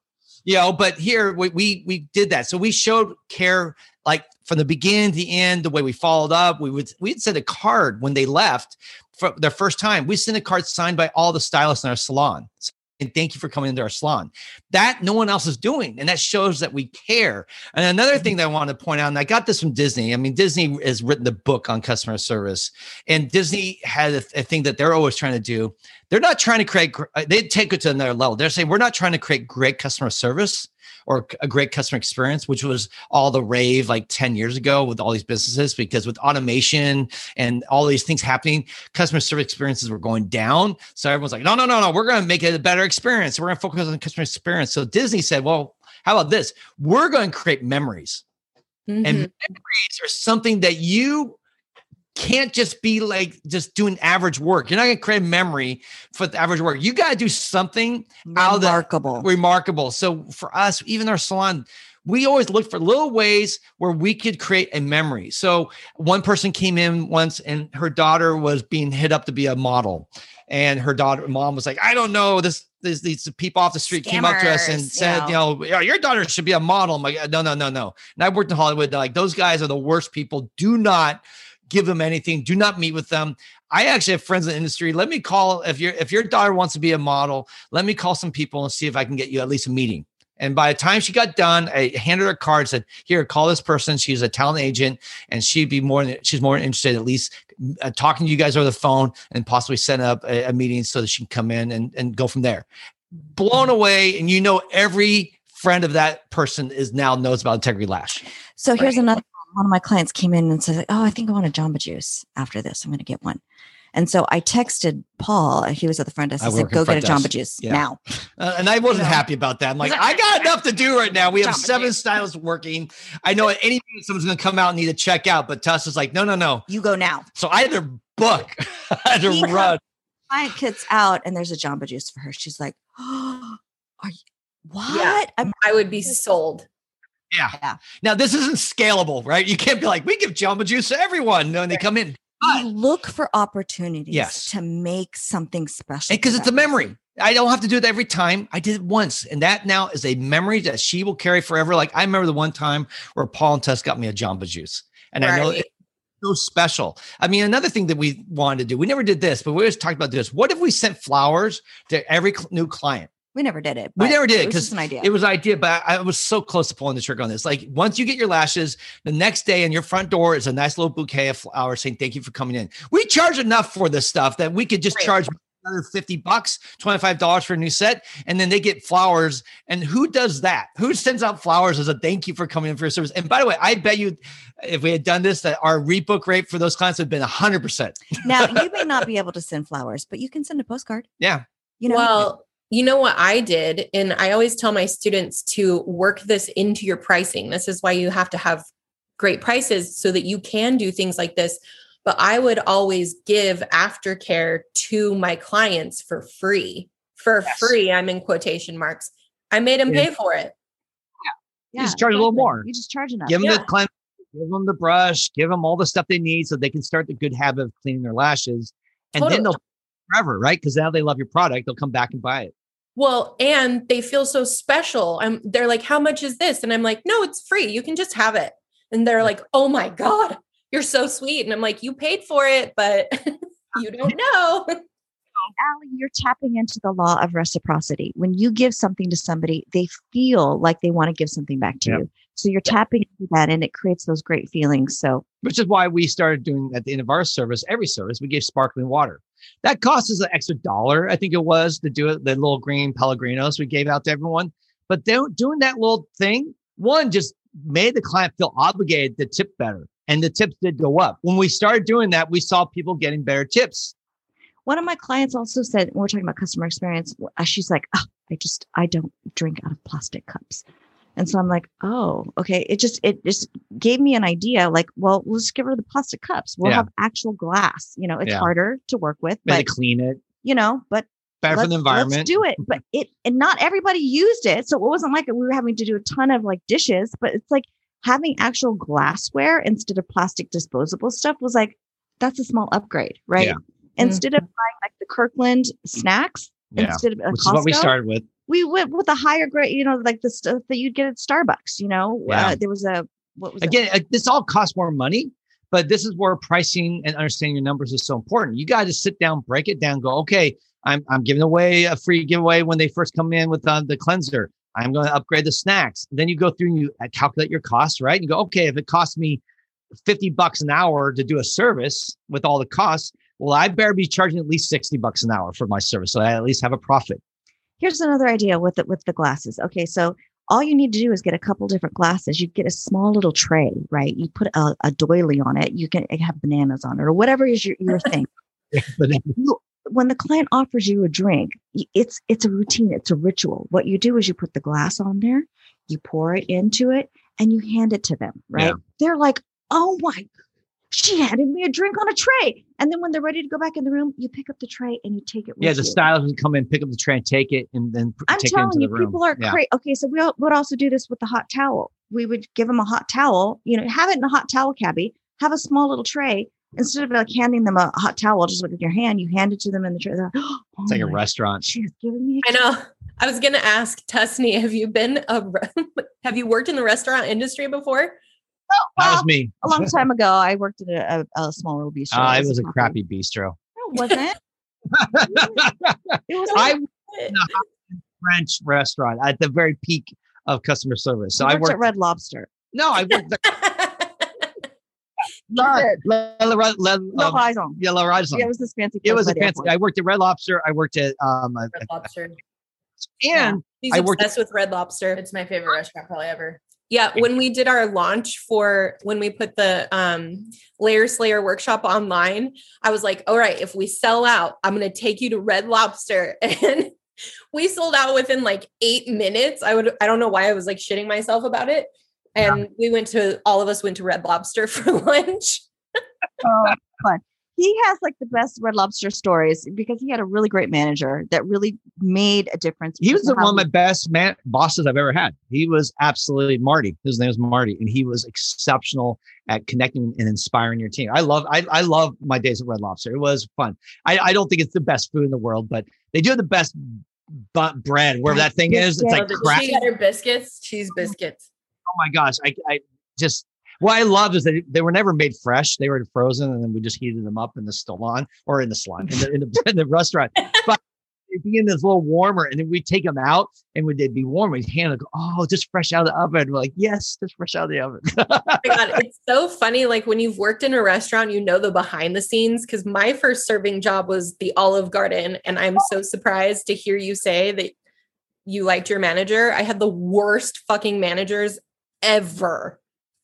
You know, but here we, we we did that. So we showed care like from the beginning to the end, the way we followed up. We would we'd send a card when they left for their first time. We sent a card signed by all the stylists in our salon. And thank you for coming into our salon. That no one else is doing. And that shows that we care. And another thing that I want to point out, and I got this from Disney. I mean, Disney has written the book on customer service. And Disney had a, a thing that they're always trying to do. They're not trying to create, they take it to another level. They're saying, we're not trying to create great customer service or a great customer experience, which was all the rave like ten years ago with all these businesses, because with automation and all these things happening, customer service experiences were going down. So everyone's like, no, no, no, no, we're going to make it a better experience. We're going to focus on customer experience. So Disney said, well, how about this? We're going to create memories. Mm-hmm. And memories are something that you can't just be like just doing average work. You're not going to create a memory for the average work. You got to do something remarkable. Out of the, remarkable. So for us, even our salon, we always look for little ways where we could create a memory. So one person came in once and her daughter was being hit up to be a model. And her daughter, mom was like, I don't know, this, this these people off the street Scammers, came up to us and said, you know, you know, your daughter should be a model. I'm like, no, no, no, no. And I worked in Hollywood. Like, those guys are the worst people. Do not give them anything. Do not meet with them. I actually have friends in the industry. Let me call, if your if your daughter wants to be a model, let me call some people and see if I can get you at least a meeting. And by the time she got done, I handed her a card, said, here, call this person. She's a talent agent, and she'd be more than, she's more interested at least uh, talking to you guys over the phone and possibly setting up a, a meeting so that she can come in and, and go from there. Blown away. And you know, every friend of that person is now knows about Integrity Lash. So here's right? another one of my clients came in and said, oh, I think I want a Jamba Juice after this. I'm going to get one. And so I texted Paul. He was at the front desk. I said, go get a Jamba Juice yeah. now. Uh, and I wasn't you know? happy about that. I'm like, I got enough to do right now. We have Jamba seven Juice. stylists working. I know at any minute someone's going to come out and need to check out. But Tuss is like, no, no, no. You go now. So I had to book. I had to he run. My kid's out and there's a Jamba Juice for her. She's like, oh, are you, what? Yeah, I would be sold. Yeah. yeah. Now, this isn't scalable, right? You can't be like, we give Jamba Juice to everyone when they come in. But you look for opportunities yes. to make something special. Because it's a memory. I don't have to do it every time. I did it once. And that now is a memory that she will carry forever. Like I remember the one time where Paul and Tuss got me a Jamba Juice. And right. I know it's so special. I mean, another thing that we wanted to do, we never did this, but we always talked about this. What if we sent flowers to every cl- new client? We never did it. We never did it because it, an idea. it was an idea, but I was so close to pulling the trigger on this. Like once you get your lashes, the next day in your front door is a nice little bouquet of flowers saying, thank you for coming in. We charge enough for this stuff that we could just Great. charge another fifty bucks, twenty-five dollars for a new set. And then they get flowers. And who does that? Who sends out flowers as a thank you for coming in for your service? And by the way, I bet you if we had done this, that our rebook rate for those clients would have been a hundred percent. Now you may not be able to send flowers, but you can send a postcard. Yeah. You know, well, you know what I did? And I always tell my students to work this into your pricing. This is why you have to have great prices so that you can do things like this. But I would always give aftercare to my clients for free. For yes. free, I'm in quotation marks. I made them pay for it. Yeah. You yeah, just charge exactly. a little more. You just charge enough. Give them yeah. the client, give them the brush, give them all the stuff they need so they can start the good habit of cleaning their lashes. And totally. then they'll forever, right? Because now they love your product. They'll come back and buy it. Well, and they feel so special. I'm, they're like, how much is this? And I'm like, no, it's free. You can just have it. And they're like, oh my God, you're so sweet. And I'm like, you paid for it, but you don't know. Allie, you're tapping into the law of reciprocity. When you give something to somebody, they feel like they want to give something back to yep. you. So you're tapping into that and it creates those great feelings. So, which is why we started doing at the end of our service, every service, we gave sparkling water. That cost us an extra dollar, I think it was, to do it. The little green Pellegrinos we gave out to everyone. But doing that little thing, one, just made the client feel obligated to tip better. And the tips did go up. When we started doing that, we saw people getting better tips. One of my clients also said, when we're talking about customer experience, she's like, oh, I just, I don't drink out of plastic cups. And so I'm like, oh, okay. It just, it just gave me an idea. Like, well, let's get rid of the plastic cups. We'll yeah. have actual glass. You know, it's yeah. harder to work with. But to clean it. You know, but better for the environment. Let's do it. But it, and not everybody used it. So it wasn't like we were having to do a ton of like dishes, but it's like having actual glassware instead of plastic disposable stuff was like, that's a small upgrade, right? Yeah. Instead mm-hmm. of buying like the Kirkland snacks, yeah. instead of a Which Costco, is what we started with. we went with a higher grade, you know, like the stuff that you'd get at Starbucks, you know, Yeah. uh, there was a, what was Again, uh, this all costs more money, but this is where pricing and understanding your numbers is so important. You got to sit down, break it down, go, okay, I'm, I'm giving away a free giveaway when they first come in with uh, the cleanser. I'm going to upgrade the snacks. Then you go through and you calculate your costs, right? You go, okay, if it costs me fifty bucks an hour to do a service with all the costs, well, I better be charging at least sixty bucks an hour for my service. So I at least have a profit. Here's another idea with it, with the glasses. Okay. So all you need to do is get a couple different glasses. You get a small little tray, right? You put a, a doily on it. You can have bananas on it or whatever is your, your thing. But You- when the client offers you a drink, y- it's it's a routine, it's a ritual. What you do is you put the glass on there, you pour it into it, and you hand it to them, right? Yeah. They're like, oh my, she handed me a drink on a tray. And then when they're ready to go back in the room, you pick up the tray and you take it with yeah, the you. stylist would come in, pick up the tray and take it and then p- I'm take it telling into you, the room. people are Yeah. crazy. Okay, so we al- would also do this with the hot towel. We would give them a hot towel, you know, have it in a hot towel cabbie, have a small little tray. Instead of like handing them a hot towel, just look at your hand, you hand it to them in the tray. They're, oh It's like a my, restaurant. she has given me a I know. I was gonna ask Tusney, have you been a re- have you worked in the restaurant industry before? That was Well, me. a long time ago. I worked at a, a, a small little bistro. Uh, it was a coffee. crappy bistro. No, it wasn't. It was. I worked in a French restaurant at the very peak of customer service. So I I worked worked. at Red Lobster. no, I worked. The, did. Le, le, le, le, No, um, I don't. yeah, Le Horizon. Yeah, it was this fancy. It place was by a the fancy. airport. I worked at Red Lobster. I worked at um, a- Red Lobster. and He's I worked- obsessed with Red Lobster. It's my favorite restaurant probably ever. Yeah, when we did our launch for when we put the um, Layer Slayer workshop online, I was like, all right, if we sell out, I'm going to take you to Red Lobster. And we sold out within like eight minutes. I would, I don't know why I was like shitting myself about it. And we went to, all of us went to Red Lobster for lunch. Oh, fun. He has like the best Red Lobster stories because he had a really great manager that really made a difference. he was because the, how one of my he- best man bosses I've ever had. He was absolutely Marty. His name was Marty, and he was exceptional at connecting and inspiring your team. I love, I, I love my days at Red Lobster. It was fun. I, I don't think it's the best food in the world, but they do have the best bu- bread. Wherever that thing is, it's Yeah. like Oh, the crap. cheese cheddar biscuits, cheese biscuits. Oh my gosh, I, I just. What I love is that they were never made fresh. They were frozen, and then we just heated them up in the salon or in the salon in the, in the, in the restaurant. But they'd be in this little warmer, and then we'd take them out, and we'd, they'd be warm. We'd hand it, go, oh, just fresh out of the oven. We're like, yes, just fresh out of the oven. Oh my God, it's so funny. Like when you've worked in a restaurant, you know the behind the scenes. Because my first serving job was the Olive Garden, and I'm so surprised to hear you say that you liked your manager. I had the worst fucking managers ever.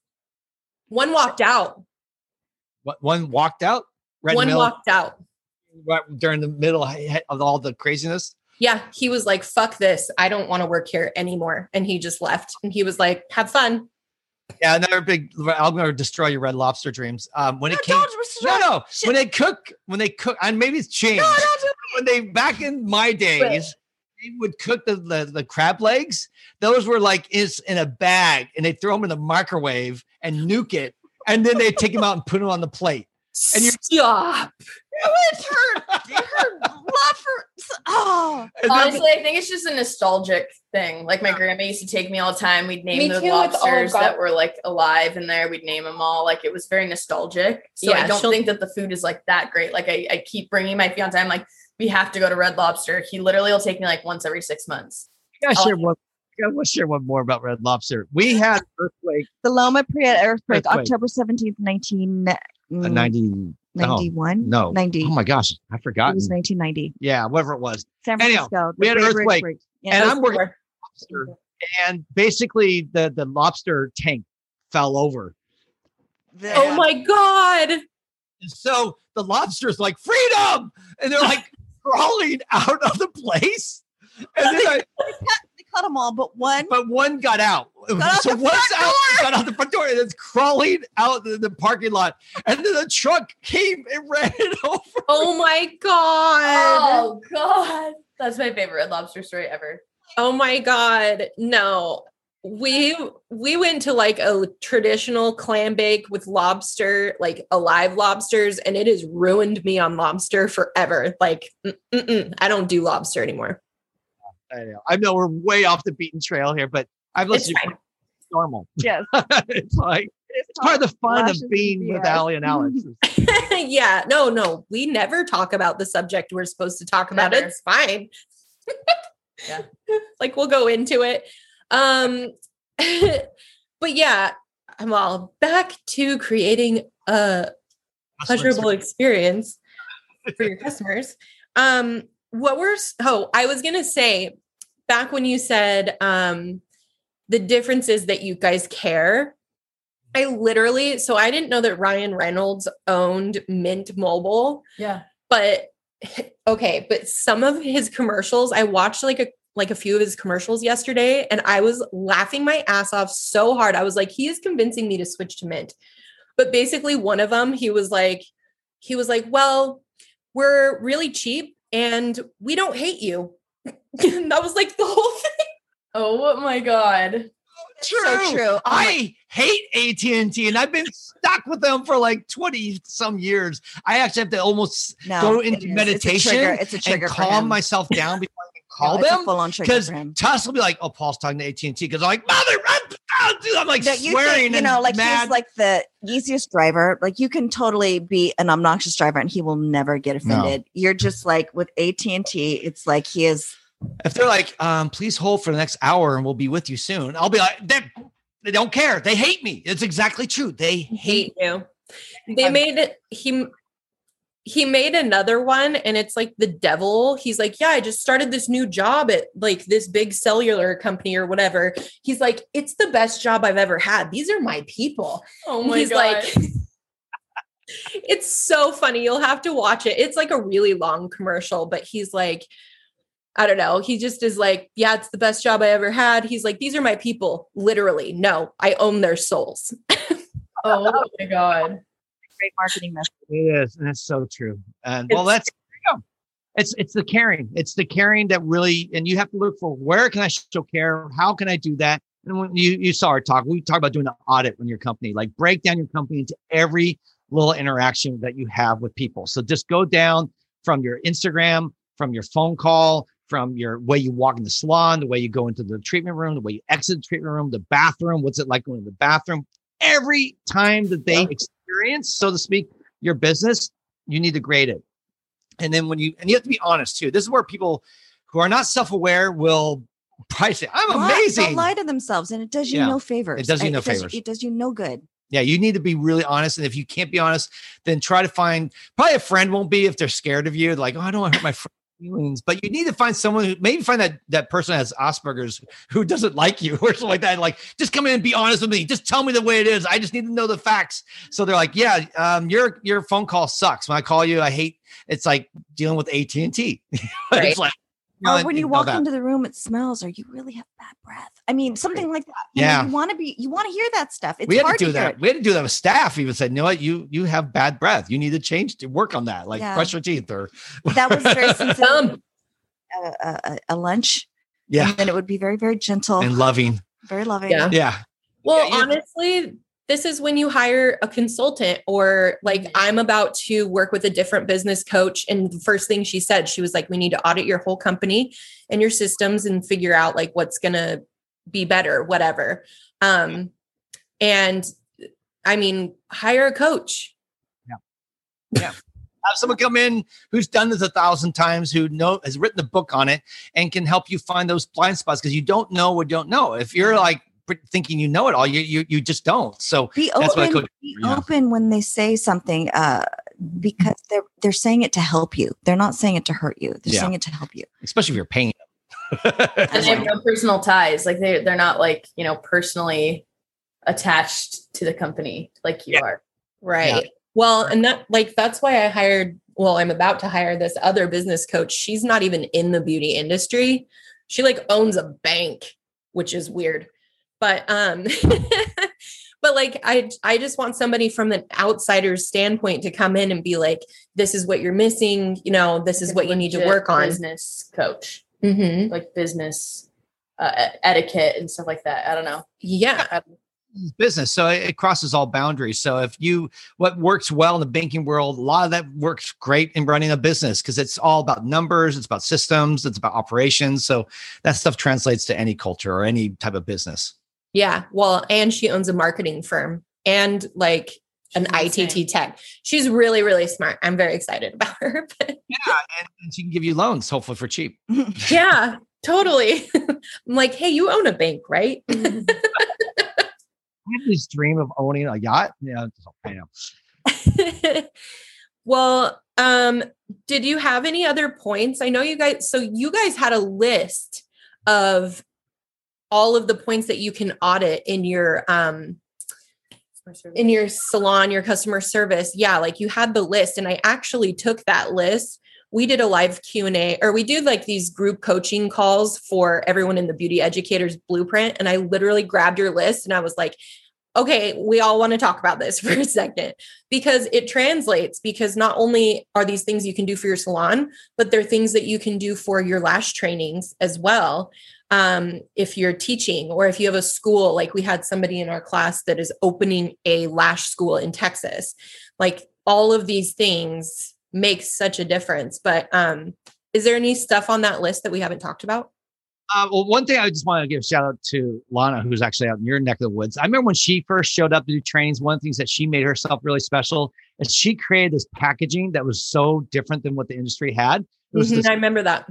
One walked out. What- One walked out. Right in the One middle, walked out. right during the middle of all the craziness. Yeah, he was like, "Fuck this! I don't want to work here anymore," and he just left. And he was like, "Have fun." Yeah, another big. I'm going to destroy your Red Lobster dreams. Um, when it came, Don't destroy- no, no, Shit. when they cook, when they cook, and maybe it's changed. No, don't do it. When they back in my days, they would cook the, the the crab legs. Those were like is in a bag, and they throw them in the microwave and nuke it, and then they take them out and put them on the plate. And you're- Stop. It hurt. It hurt. Love for. Oh, And then- Honestly, I think it's just a nostalgic thing. Like my grandma used to take me all the time. We'd name Me the too, with Olive lobsters Garden. that were like alive in there. We'd name them all. Like it was very nostalgic. So Yeah, I don't she'll- think that the food is like that great. Like I, I keep bringing my fiance. I'm like, we have to go to Red Lobster. He literally will take me like once every six months. I gotta share one. I gotta share one more about Red Lobster. We had an earthquake the Loma Prieta earthquake, Earthquake. October seventeenth, nineteen in ninety. ninety-one. No, ninety. Oh my gosh, I It forgot. was nineteen ninety. Yeah, whatever it was. San Anyhow, Francisco. we the had an Great earthquake, Yeah. and Those I'm working four. lobster, and basically the the lobster tank fell over. The- Oh my God. And so the lobster's like, freedom! And they're like crawling out of the place. And then I, They caught them all, but one. but one got out. out So the one's front out, got out the front door, and it's crawling out the, the parking lot. And then the truck came and ran it over. Oh my God. Oh God, that's my favorite Red Lobster story ever. Oh my God. No. We we went to like a traditional clam bake with lobster, like alive lobsters, and it has ruined me on lobster forever. Like, mm-mm, I don't do lobster anymore. I know. I know we're way off the beaten trail here, but I've It's listened to fine. normal. Yes. It's like It's it's part of the fun Lashes of and being B with S. Allie and Alex. Yeah, no, no, we never talk about the subject we're supposed to talk about. Never. It's fine. Yeah. Like we'll go into it. Um, but yeah, well, back to creating a pleasurable experience for your customers. Um, what were oh, I was gonna say back when you said um the difference is that you guys care. I literally, so I didn't know that Ryan Reynolds owned Mint Mobile, Yeah. but okay, but some of his commercials, I watched like a like a few of his commercials yesterday and I was laughing my ass off so hard. I was like, he is convincing me to switch to Mint. But basically one of them, he was like, he was like, well, we're really cheap and we don't hate you. And that was like the whole thing. Oh my God. True. So true. Oh I hate A T and T and I've been stuck with them for like twenty some years. I actually have to almost No, go it into is. meditation It's a trigger. It's a trigger and for calm him. myself down before I can call No, it's a them. full-on trigger Because for him. Tuss will be like, oh, Paul's talking to A T and T because I'm like, mother, I'm, oh, dude, I'm like That you swearing think, you and know, like mad. he's like the easiest driver. Like you can totally be an obnoxious driver and he will never get offended. You're just like with A T and T, it's like he is. If they're like, um, please hold for the next hour and we'll be with you soon, I'll be like, they they don't care. They hate me. It's exactly true. They hate Hate you. They I'm- made it he he made another one and it's like the devil. He's like, yeah, I just started this new job at like this big cellular company or whatever. He's like, it's the best job I've ever had. These are my people. Oh And my he's God. like, it's so funny. You'll have to watch it. It's like a really long commercial, but he's like, I don't know. He just is like, yeah, it's the best job I ever had. He's like, these are my people. Literally. No, I own their souls. Oh my God. Great marketing message. It is, and it's so true. And well, It's- that's there you go. It's it's the caring. It's the caring that really, and you have to look for where can I show care? How can I do that? And when you you saw our talk, we talked about doing an audit on your company, like break down your company into every little interaction that you have with people. So just go down from your Instagram, from your phone call, from your way you walk in the salon, the way you go into the treatment room, the way you exit the treatment room, the bathroom. What's it like going to the bathroom? Every time that they Yeah. experience, so to speak, your business, you need to grade it. And then when you, and you have to be honest too. This is where people who are not self-aware will price it. I'm Lie- amazing. They'll lie to themselves and it does you Yeah. no favors. It does you no it does, favors. It does you no good. Yeah, you need to be really honest. And if you can't be honest, then try to find, probably a friend won't be if they're scared of you. Like, oh, I don't want to hurt my friend's feelings. But you need to find someone who, maybe find that that person has Asperger's who doesn't like you or something like that. Like, just come in and be honest with me. Just tell me the way it is. I just need to know the facts. So they're like, yeah, um, your your phone call sucks. When I call you, I hate, it's like dealing with A T and T. Right. It's like, you know, Or when you know walk that. into the room, it smells, or you really have bad breath. I mean, something like that. You Yeah. know, you want to be, you want to hear that stuff. It's we had hard to do hear that. it. We had to do that with staff. Even said, you know what, you you have bad breath. You need to change to work on that. Like Yeah. brush your teeth or That was very sensitive. Um, a, a, a lunch. yeah, And then it would be very, very gentle, and loving. very loving. Yeah. Yeah. Well, Yeah, you- honestly, this is when you hire a consultant or like I'm about to work with a different business coach. And the first thing she said, she was like, we need to audit your whole company and your systems and figure out like what's going to be better, whatever. Um, and I mean, hire a coach. Have someone come in who's done this a thousand times, who know has written a book on it and can help you find those blind spots because you don't know what you don't know. If you're like pre- thinking you know it all, you you you just don't. So Be That's what I open. could- Be yeah. open when they say something, uh, because they're they're saying it to help you. They're not saying it to hurt you. They're Yeah. saying it to help you. especially if you're paying them. And they have no personal ties. Like they they're not like, you know, personally attached to the company like you Yeah. are. Right. Well, and that like that's why I hired, well, I'm about to hire this other business coach. She's not even in the beauty industry. She like owns a bank, which is weird. But um but like I I just want somebody from an outsider's standpoint to come in and be like, this is what you're missing, you know, this is Like a what you need to legit work on. Business coach, Mhm. like business uh, etiquette and stuff like that. I don't know. Yeah. I- business. So it, it crosses all boundaries. So if you, what works well in the banking world, a lot of that works great in running a business because it's all about numbers. It's about systems. It's about operations. So that stuff translates to any culture or any type of business. Yeah. Well, and she owns a marketing firm and like an I T T tech. She's really, really smart. I'm very excited about her. Yeah. And, and she can give you loans, hopefully for cheap. Yeah, totally. I'm like, hey, you own a bank, right? I have this dream of owning a yacht. Yeah, I know. Well, um, did you have any other points? I know you guys, so you guys had a list of all of the points that you can audit in your, um, in your salon, your customer service. Yeah. Like you had the list and I actually took that list. We did a live Q and A, or we do like these group coaching calls for everyone in the Beauty Educators Blueprint. And I literally grabbed your list and I was like, okay, we all want to talk about this for a second because it translates, because not only are these things you can do for your salon, but they're things that you can do for your lash trainings as well. Um, if you're teaching or if you have a school, like we had somebody in our class that is opening a lash school in Texas, like all of these things make such a difference. But um, is there any stuff on that list that we haven't talked about? Uh, well, one thing I just want to give a shout out to Lana, who's actually out in your neck of the woods. I remember when she first showed up to do trainings, one of the things that she made herself really special is she created this packaging that was so different than what the industry had. It was Mm-hmm, this, I remember that.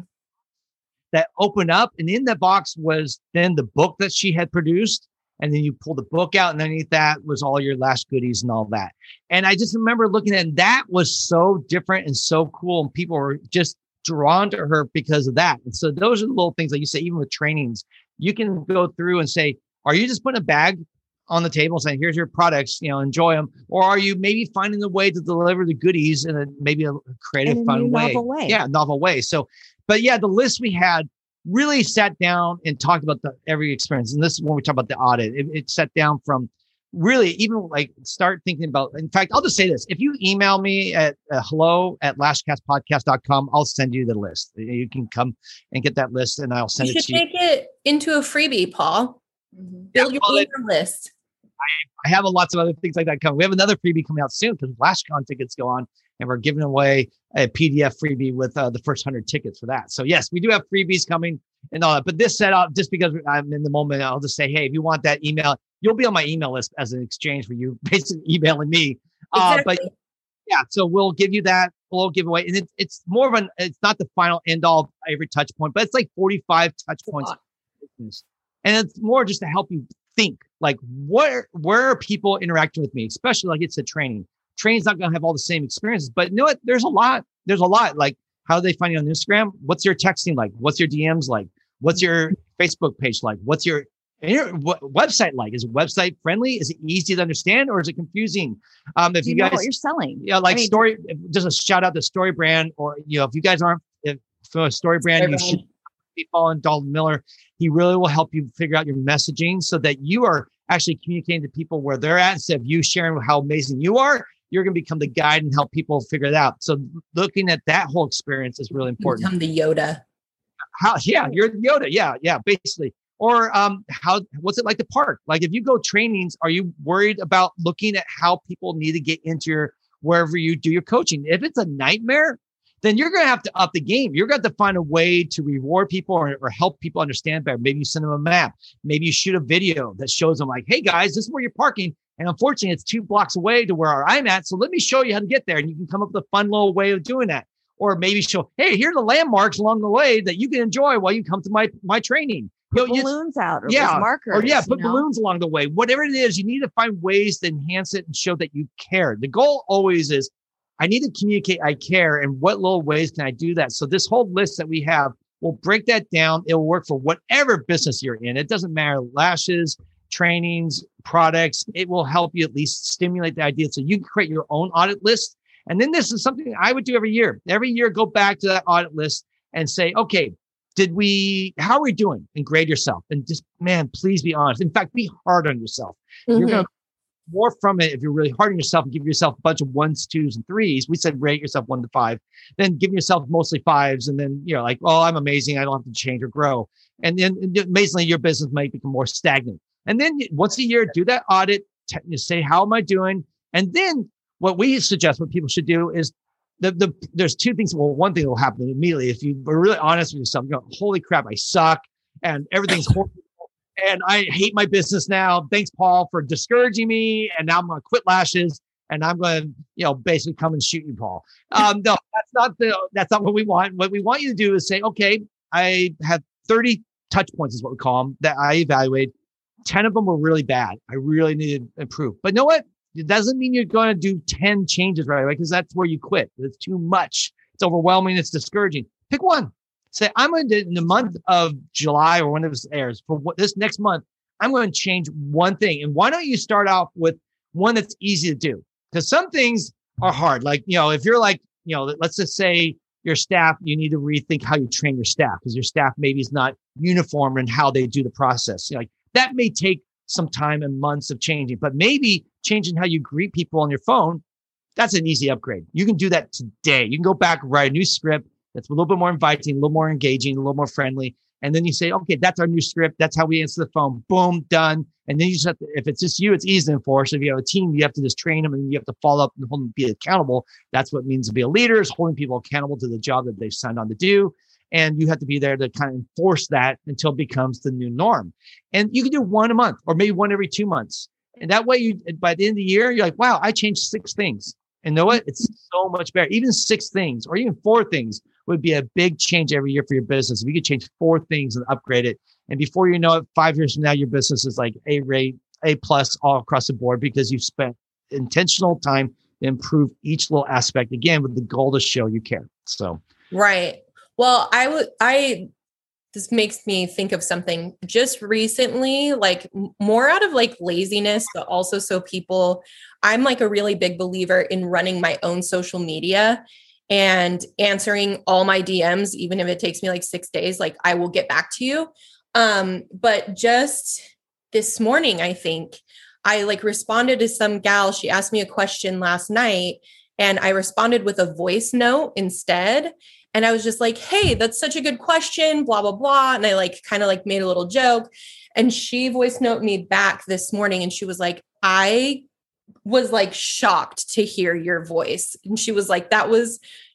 that opened up, and in the box was then the book that she had produced. And then you pull the book out, and underneath that was all your lash goodies and all that. And I just remember looking at it, and that was so different and so cool. And people were just drawn to her because of that. And so those are the little things like you say, even with trainings, you can go through and say, are you just putting a bag on the table saying, here's your products, you know, enjoy them? Or are you maybe finding a way to deliver the goodies in a, maybe a creative, In a fun new, way. novel way. Yeah, novel way. So, but yeah, the list we had really sat down and talked about the every experience. And this is when we talk about the audit. It, it sat down from really even like start thinking about, in fact, I'll just say this. If you email me at uh, hello at lashcast podcast dot com, I'll send you the list. You can come and get that list and I'll send You it should to you. make it into a freebie, Paul. Mm-hmm. Build Yeah, your well, it- email list. I have a lots of other things like that coming. We have another freebie coming out soon because LashCon tickets go on, and we're giving away a P D F freebie with uh, the first hundred tickets for that. So yes, we do have freebies coming and all that. But this set up, just because I'm in the moment, I'll just say, hey, if you want that email, you'll be on my email list as an exchange for you basically emailing me. Uh, Exactly. but yeah, so we'll give you that. We'll give away, and it, it's more of an. It's not the final end all of every touch point, but it's like forty-five touch points. And it's more just to help you think, like, where where are people interacting with me, especially like it's a training. Training's not going to have all the same experiences, but you know what? There's a lot. There's a lot. Like, how do they find you on Instagram? What's your texting like? What's your D Ms like? What's your Facebook page like? What's your, your w- website like? Is it website friendly? Is it easy to understand, or is it confusing? Um, if Do you, you know guys, what you're selling? yeah, like I mean, story, just a shout out to Story Brand, or you know, if you guys aren't if, for a Story Brand, Story you Brand. should be following Dalton Miller. He really will help you figure out your messaging so that you are actually communicating to people where they're at. Instead of you sharing how amazing you are, you're going to become the guide and help people figure it out. So looking at that whole experience is really important. Become the Yoda. How, yeah, you're Yoda. Yeah, yeah, basically. Or um, how what's it like to park? Like if you go trainings, are you worried about looking at how people need to get into your wherever you do your coaching? If it's a nightmare, then you're going to have to up the game. You're going to have to find a way to reward people or, or help people understand better. Maybe you send them a map. Maybe you shoot a video that shows them like, hey guys, this is where you're parking. And unfortunately, it's two blocks away to where I'm at. So let me show you how to get there. And you can come up with a fun little way of doing that. Or maybe show, hey, here are the landmarks along the way that you can enjoy while you come to my, my training. put You know, you- balloons out or yeah, with markers. Or yeah, you put know? balloons along the way. Whatever it is, you need to find ways to enhance it and show that you care. The goal always is, I need to communicate I care, and what little ways can I do that? So this whole list that we have, we'll break that down. It will work for whatever business you're in. It doesn't matter, lashes, trainings, products. It will help you at least stimulate the idea so you can create your own audit list. And then this is something I would do every year. Every year, go back to that audit list and say, okay, did we, how are we doing? And grade yourself. And just, man, please be honest. In fact, be hard on yourself. You're Mhm. going to more from it if you're really hard on yourself and give yourself a bunch of ones, twos, and threes. We said rate yourself one to five, then give yourself mostly fives. And then, you know, like, oh, I'm amazing. I don't have to change or grow. And then and amazingly, your business might become more stagnant. And then once a year, do that audit, t- you say, how am I doing? And then what we suggest, what people should do is the, the, there's two things. Well, one thing will happen immediately. If you are really honest with yourself, you go, holy crap, I suck and everything's horrible. And I hate my business now. Thanks, Paul, for discouraging me. And now I'm going to quit Lashes and I'm going to, you know, basically come and shoot you, Paul. Um, no, that's not the, that's not what we want. What we want you to do is say, okay, I have thirty touch points is what we call them that I evaluate. ten of them were really bad. I really need to improve. But you know what? It doesn't mean you're going to do ten changes right away because that's where you quit. It's too much. It's overwhelming. It's discouraging. Pick one. Say, I'm going to, in the month of July or when this airs, for what, this next month, I'm going to change one thing. And why don't you start off with one that's easy to do? Because some things are hard. Like, you know, if you're like, you know, let's just say your staff, you need to rethink how you train your staff because your staff maybe is not uniform in how they do the process. You know, like that may take some time and months of changing, but maybe changing how you greet people on your phone, that's an easy upgrade. You can do that today. You can go back, write a new script that's a little bit more inviting, a little more engaging, a little more friendly. And then you say, okay, that's our new script. That's how we answer the phone. Boom, done. And then you just have to, if it's just you, it's easy to enforce. If you have a team, you have to just train them and you have to follow up and hold them, be accountable. That's what it means to be a leader, is holding people accountable to the job that they've signed on to do. And you have to be there to kind of enforce that until it becomes the new norm. And you can do one a month or maybe one every two months. And that way, you by the end of the year, you're like, wow, I changed six things. And you know what? It's so much better. Even six things or even four things would be a big change every year for your business. If you could change four things and upgrade it. And before you know it, five years from now, your business is like A rate, A plus all across the board because you've spent intentional time to improve each little aspect, again, with the goal to show you care. So, right. Well, I would, I, this makes me think of something just recently, like more out of like laziness, but also so people, I'm like a really big believer in running my own social media and answering all my D Ms, even if it takes me like six days, like I will get back to you. Um, but just this morning, I think I like responded to some gal. She asked me a question last night and I responded with a voice note instead. And I was just like, hey, that's such a good question, blah, blah, blah. And I like kind of like made a little joke. And she voice note me back this morning. And she was like, I was like shocked to hear your voice. And she was like, that was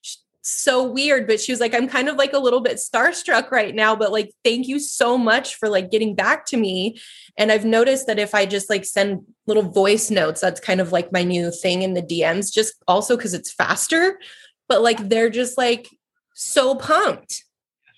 so weird. But she was like, I'm kind of like a little bit starstruck right now, but like, thank you so much for like getting back to me. And I've noticed that if I just like send little voice notes, that's kind of like my new thing in the D Ms, just also because it's faster, but like, they're just like, so pumped.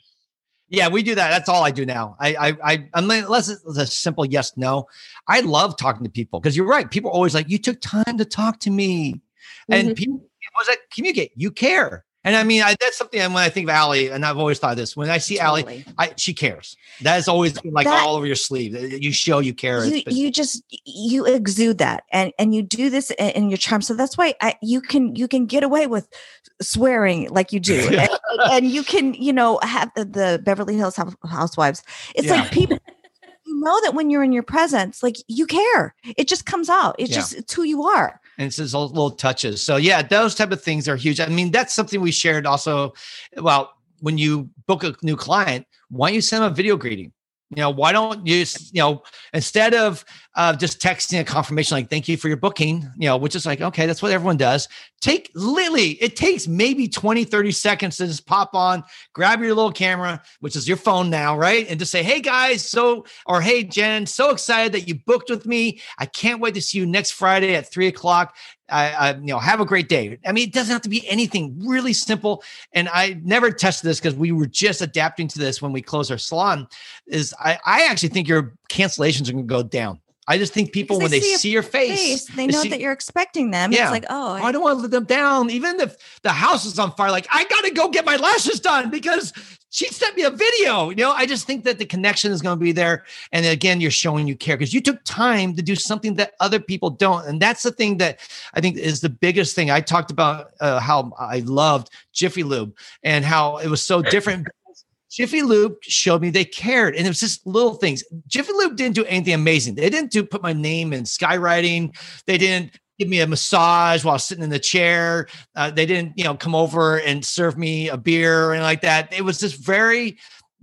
Yeah, we do that. That's all I do now. I, I, I unless it's a simple yes, no. I love talking to people because you're right. People are always like, you took time to talk to me, and mm-hmm. people was like, communicate. You care. And I mean, I, that's something when I think of Allie, and I've always thought of this. When I see totally. Allie, I, she cares. That has always been like that, all over your sleeve. You show you care. You, been- you just you exude that, and and you do this in, in your charm. So that's why I, you can you can get away with swearing like you do, and, and you can you know have the, the Beverly Hills Housewives. It's yeah. like people. You know that when you're in your presence, like you care. It just comes out. It's yeah. just it's who you are. And it's those little touches. So yeah, those type of things are huge. I mean, that's something we shared also. Well, when you book a new client, why don't you send them a video greeting? You know, why don't you, you know, instead of uh, just texting a confirmation, like, thank you for your booking, you know, which is like, okay, that's what everyone does. Take literally, it takes maybe twenty, thirty seconds to just pop on, grab your little camera, which is your phone now, right? And just say, hey guys, so, or hey, Jen, so excited that you booked with me. I can't wait to see you next Friday at three o'clock. I, I, you know, have a great day. I mean, it doesn't have to be anything, really simple. And I never tested this because we were just adapting to this when we closed our salon. Is I, I actually think your cancellations are going to go down. I just think people, when they see, see your face, face they, they know see, that you're expecting them. Yeah. It's like, oh, I, I don't want to let them down. Even if the house is on fire, like, I got to go get my lashes done because she sent me a video. You know, I just think that the connection is going to be there. And again, you're showing you care because you took time to do something that other people don't. And that's the thing that I think is the biggest thing. I talked about uh, how I loved Jiffy Lube and how it was so different. Jiffy Lube showed me they cared. And it was just little things. Jiffy Lube didn't do anything amazing. They didn't do put my name in skywriting. They didn't give me a massage while sitting in the chair. Uh, they didn't, you know, come over and serve me a beer or anything like that. It was just very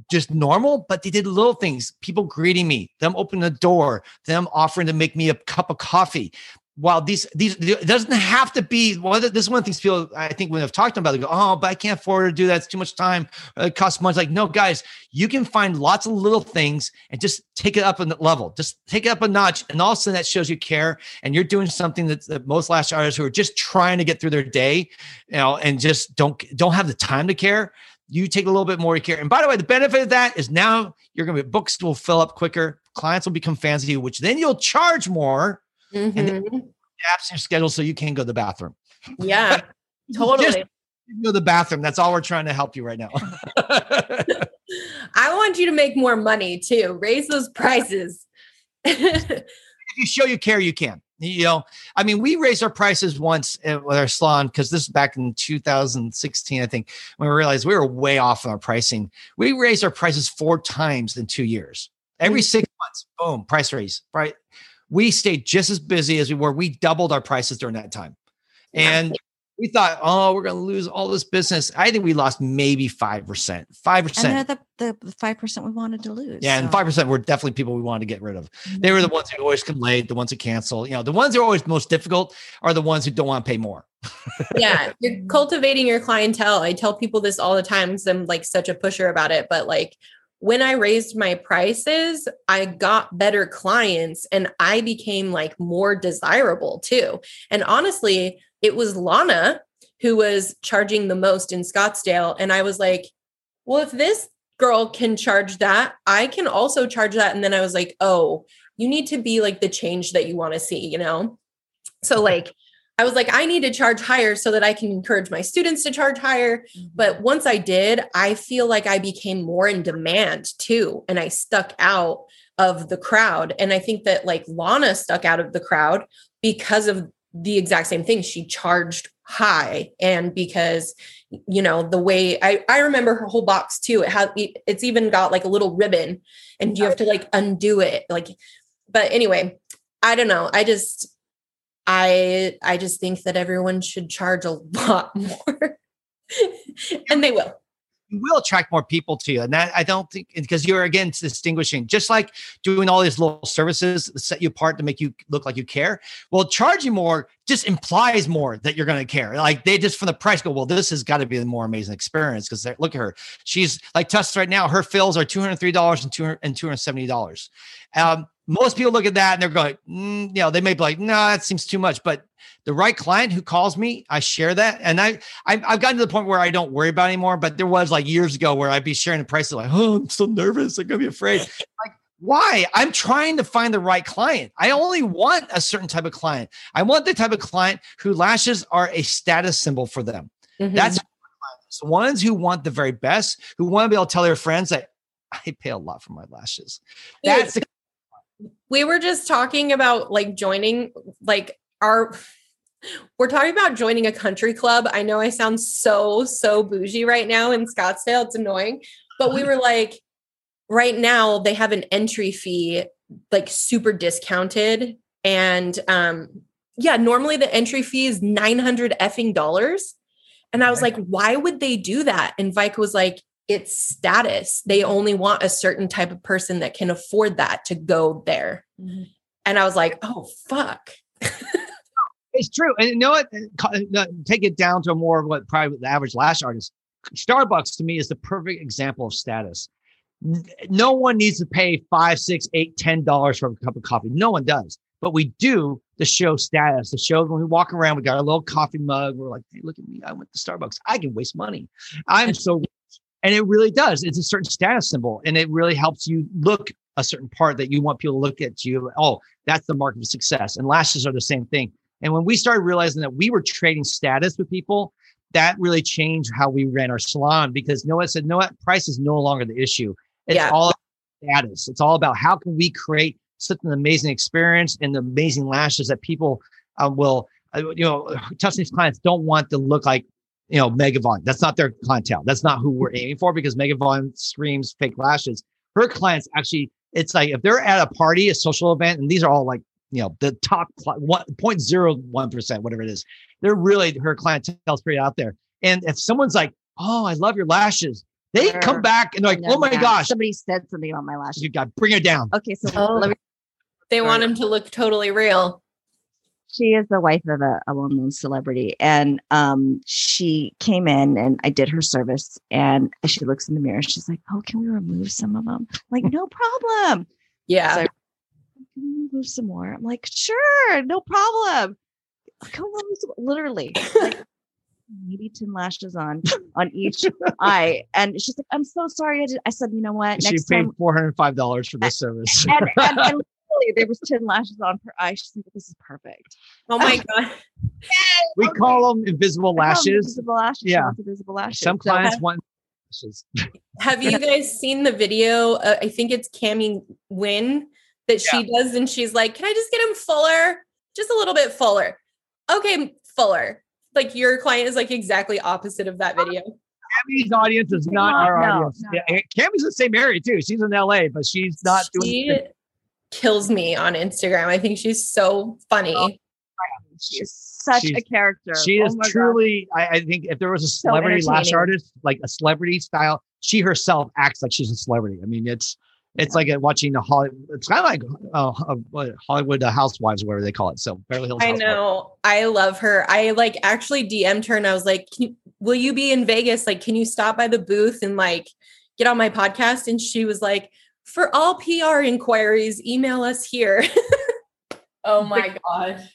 just normal, but they did little things. People greeting me, them opening the door, them offering to make me a cup of coffee. While these, these, it doesn't have to be, well, this is one of the things people, I think when I've talked about it, they go, oh, but I can't afford to do that. It's too much time. It costs money. Like, no, guys, you can find lots of little things and just take it up a level, just take it up a notch. And all of a sudden that shows you care. And you're doing something that, that most lash artists who are just trying to get through their day, you know, and just don't, don't have the time to care. You take a little bit more care. And by the way, the benefit of that is now you're going to be, books will fill up quicker. Clients will become fans of you, which then you'll charge more. Mm-hmm. And then gaps in your schedule so you can go to the bathroom. Yeah, totally. Just go to the bathroom. That's all we're trying to help you right now. I want you to make more money too. Raise those prices. If you show you care, you can. You know, I mean, we raised our prices once with our salon because this is back in two thousand sixteen, I think, when we realized we were way off on our pricing. We raised our prices four times in two years. Every mm-hmm. six months, boom, price raise, right? We stayed just as busy as we were. We doubled our prices during that time. And we thought, oh, we're going to lose all this business. I think we lost maybe five percent, five percent. And they're the, the five percent we wanted to lose. Yeah. So. And five percent were definitely people we wanted to get rid of. Mm-hmm. They were the ones who always come late, the ones who cancel. You know, the ones who are always most difficult are the ones who don't want to pay more. Yeah. You're cultivating your clientele. I tell people this all the time because I'm like such a pusher about it, but like, when I raised my prices, I got better clients and I became like more desirable too. And honestly, it was Lana who was charging the most in Scottsdale. And I was like, well, if this girl can charge that, I can also charge that. And then I was like, oh, you need to be like the change that you want to see, you know? So like, I was like, I need to charge higher so that I can encourage my students to charge higher. Mm-hmm. But once I did, I feel like I became more in demand too. And I stuck out of the crowd. And I think that like Lana stuck out of the crowd because of the exact same thing. She charged high. And because, you know, the way I, I remember her whole box too, it has, it's even got like a little ribbon and you have to like undo it. Like, but anyway, I don't know. I just, I I just think that everyone should charge a lot more and they will. You will attract more people to you. And that I don't think because you're again distinguishing, just like doing all these little services that set you apart to make you look like you care. Well, charging more just implies more that you're going to care. Like they just from the price go, well, this has got to be the more amazing experience because look at her. She's like Tuss right now. Her fills are two hundred three dollars and two hundred seventy dollars. Um, Most people look at that and they're going, mm, you know, they may be like, no, that seems too much. But the right client who calls me, I share that. And I, I I've gotten to the point where I don't worry about it anymore. But there was like years ago where I'd be sharing the prices like, oh, I'm so nervous. I'm going to be afraid. Like, why? I'm trying to find the right client. I only want a certain type of client. I want the type of client who lashes are a status symbol for them. Mm-hmm. That's the ones who want the very best, who want to be able to tell their friends that I pay a lot for my lashes. That's the We were just talking about like joining like our, we're talking about joining a country club. I know I sound so, so bougie right now in Scottsdale. It's annoying, but we were like, right now they have an entry fee, like super discounted. And um, yeah, normally the entry fee is nine hundred effing dollars. And I was like, why would they do that? And Vika was like, it's status. They only want a certain type of person that can afford that to go there. Mm-hmm. And I was like, oh, fuck. It's true. And you know what? Take it down to more of what probably the average lash artist. Starbucks to me is the perfect example of status. No one needs to pay five, six, eight, ten dollars for a cup of coffee. No one does. But we do to show status, to show when we walk around, we got a little coffee mug. We're like, hey, look at me. I went to Starbucks. I can waste money. I'm so rich. And it really does. It's a certain status symbol. And it really helps you look a certain part that you want people to look at you. Oh, that's the mark of success. And lashes are the same thing. And when we started realizing that we were trading status with people, that really changed how we ran our salon because Noah said, no, price is no longer the issue. It's yeah. all about status. It's all about how can we create such an amazing experience and amazing lashes that people uh, will, uh, you know, Tuss's clients don't want to look like, you know, Megavon. That's not their clientele. That's not who we're aiming for because Megavon screams fake lashes. Her clients actually, it's like if they're at a party, a social event, and these are all like, you know, the top one, zero point zero one percent, whatever it is. They're really, her clientele is pretty out there. And if someone's like, oh, I love your lashes, They Sure. come back and they're like, I know oh my that. gosh, Somebody said something about my lashes. you got bring it down. Okay, so Oh. let me. They want him to look totally real. She is the wife of a, a well-known celebrity, and um, she came in and I did her service. And as she looks in the mirror, she's like, "Oh, can we remove some of them?" I'm like, no problem. Yeah. So, can we remove some more? I'm like, sure, no problem. Can we remove some? Literally, like maybe ten lashes on on each eye, and she's like, "I'm so sorry." I, did. I said, "You know what? She Next paid time." four hundred five dollars for this service. And, and, and literally, there was ten lashes on per eye. She's like, "This is perfect." Oh my God. We call them invisible I call them lashes. Invisible lashes. Yeah. She wants invisible lashes. Some So- clients want lashes. Have you guys seen the video? Uh, I think it's Cammie Wynn that she does. And she's like, can I just get him fuller? Just a little bit fuller. Okay, fuller. Like your client is like exactly opposite of that video. Cammie's audience is not No, our no, audience. no. Yeah, Cammie's in the same area too. She's in L A, but she's not doing She it. kills me on Instagram. I think she's so funny. She is such She's- a character. She Oh is my God. truly, I, I think if there was a celebrity lash entertaining. artist, like a celebrity style, she herself acts like she's a celebrity. I mean, it's it's like a, watching the Hollywood, it's kind of like uh, uh, what, Hollywood uh, Housewives, whatever they call it. So Beverly Hills I Housewives. know. I love her. I like actually D M'd her and I was like, can you, will you be in Vegas? Like, can you stop by the booth and like get on my podcast? And she was like, for all P R inquiries, email us here. Oh my God.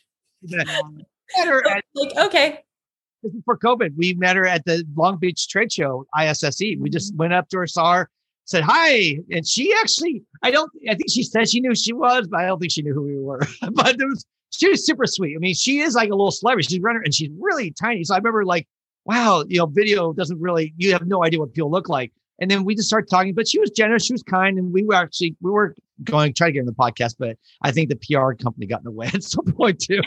Met her at, Like, okay. before COVID, we met her at the Long Beach trade show, I S S E. We just went up to her, saw her, said hi. And she actually, I don't, I think she said she knew who she was, but I don't think she knew who we were. But it was, she was super sweet. I mean, she is like a little celebrity. She's running and she's really tiny. So I remember like, wow, you know, video doesn't really, you have no idea what people look like. And then we just started talking, but she was generous, she was kind. And we were actually, we were going to try to get in the podcast, but I think the P R company got in the way at some point too.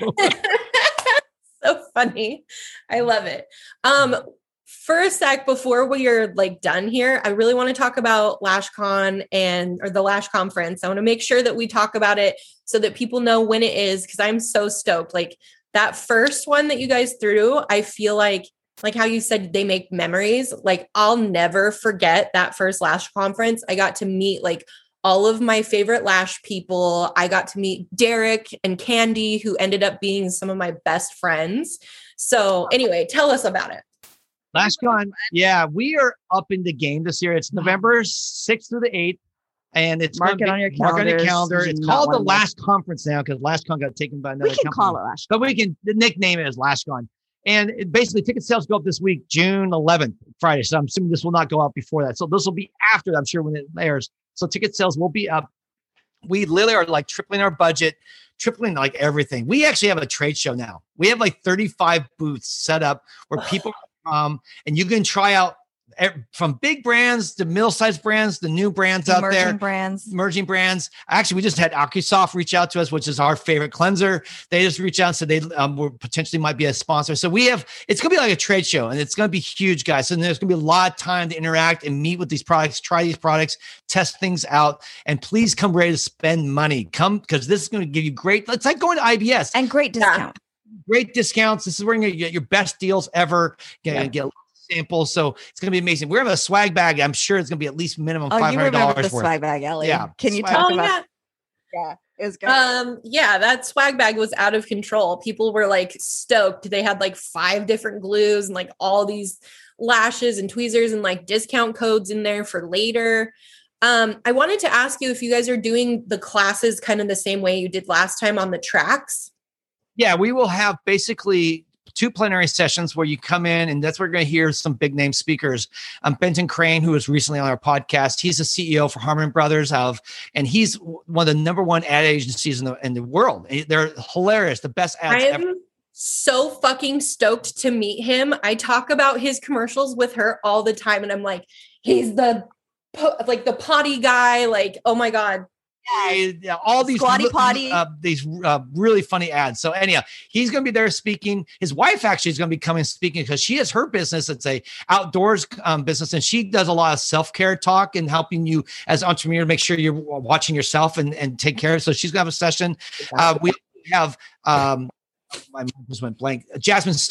So funny. I love it. Um, for a sec before we are like done here, I really want to talk about LashCon and or the Lash conference. I want to make sure that we talk about it so that people know when it is, because I'm so stoked. Like that first one that you guys threw, I feel like like how you said they make memories. Like I'll never forget that first Lash conference. I got to meet like all of my favorite lash people. I got to meet Derek and Candy, who ended up being some of my best friends. So anyway, tell us about it. LashCon, yeah, we are up in the game this year. It's November sixth through the eighth. And it's Mark gonna it on your mark on your calendars. calendar. You It's do not called the wanna miss. Lash Conference now because LashCon got taken by another We can company. call it Lash. But we can the nickname it as LashCon. And it, basically, ticket sales go up this week, June eleventh, Friday. So I'm assuming this will not go out before that. So this will be after, I'm sure, when it airs. So ticket sales will be up. We literally are like tripling our budget, tripling like everything. We actually have a trade show now. We have like thirty-five booths set up where people come and you can try out ev- from big brands to middle-sized brands, the new brands out Emerging there. brands. Emerging brands. Actually, we just had Acusoft reach out to us, which is our favorite cleanser. They just reached out and said they um, were potentially might be a sponsor. So we have, it's going to be like a trade show and it's going to be huge, guys. So there's going to be a lot of time to interact and meet with these products, try these products, test things out. And please come ready to spend money. Come because this is going to give you great, it's like going to I B S. And great Yeah. discount. Great discounts. This is where you're going to get your best deals ever. Get, Yeah. get samples. So it's going to be amazing. We're having a swag bag. I'm sure it's going to be at least minimum Oh, five you hundred remember dollars the worth. swag bag, Ellie? Yeah, Can you swag- talk Oh about? yeah. Yeah, it was good. Um, yeah, that swag bag was out of control. People were like stoked. They had like five different glues and like all these lashes and tweezers and like discount codes in there for later. Um, I wanted to ask you if you guys are doing the classes kind of the same way you did last time on the tracks. Yeah, we will have basically two plenary sessions where you come in, and that's where we're going to hear some big name speakers. Um, Benton Crane, who was recently on our podcast, he's the C E O for Harmon Brothers, of, and he's one of the number one ad agencies in the in the world. They're hilarious, the best ads I'm ever. so fucking stoked to meet him. I talk about his commercials with her all the time, and I'm like, he's the po- like the potty guy. Like, oh my god. Yeah, all these Squatty li- potty. uh, these uh, really funny ads. So anyhow, he's going to be there speaking. His wife actually is going to be coming speaking because she has her business. It's a outdoors um, business, and she does a lot of self care talk and helping you as an entrepreneur make sure you're watching yourself and, and take care of. So she's going to have a session. Uh, we have um, my mind just went blank. Jasmine Starr.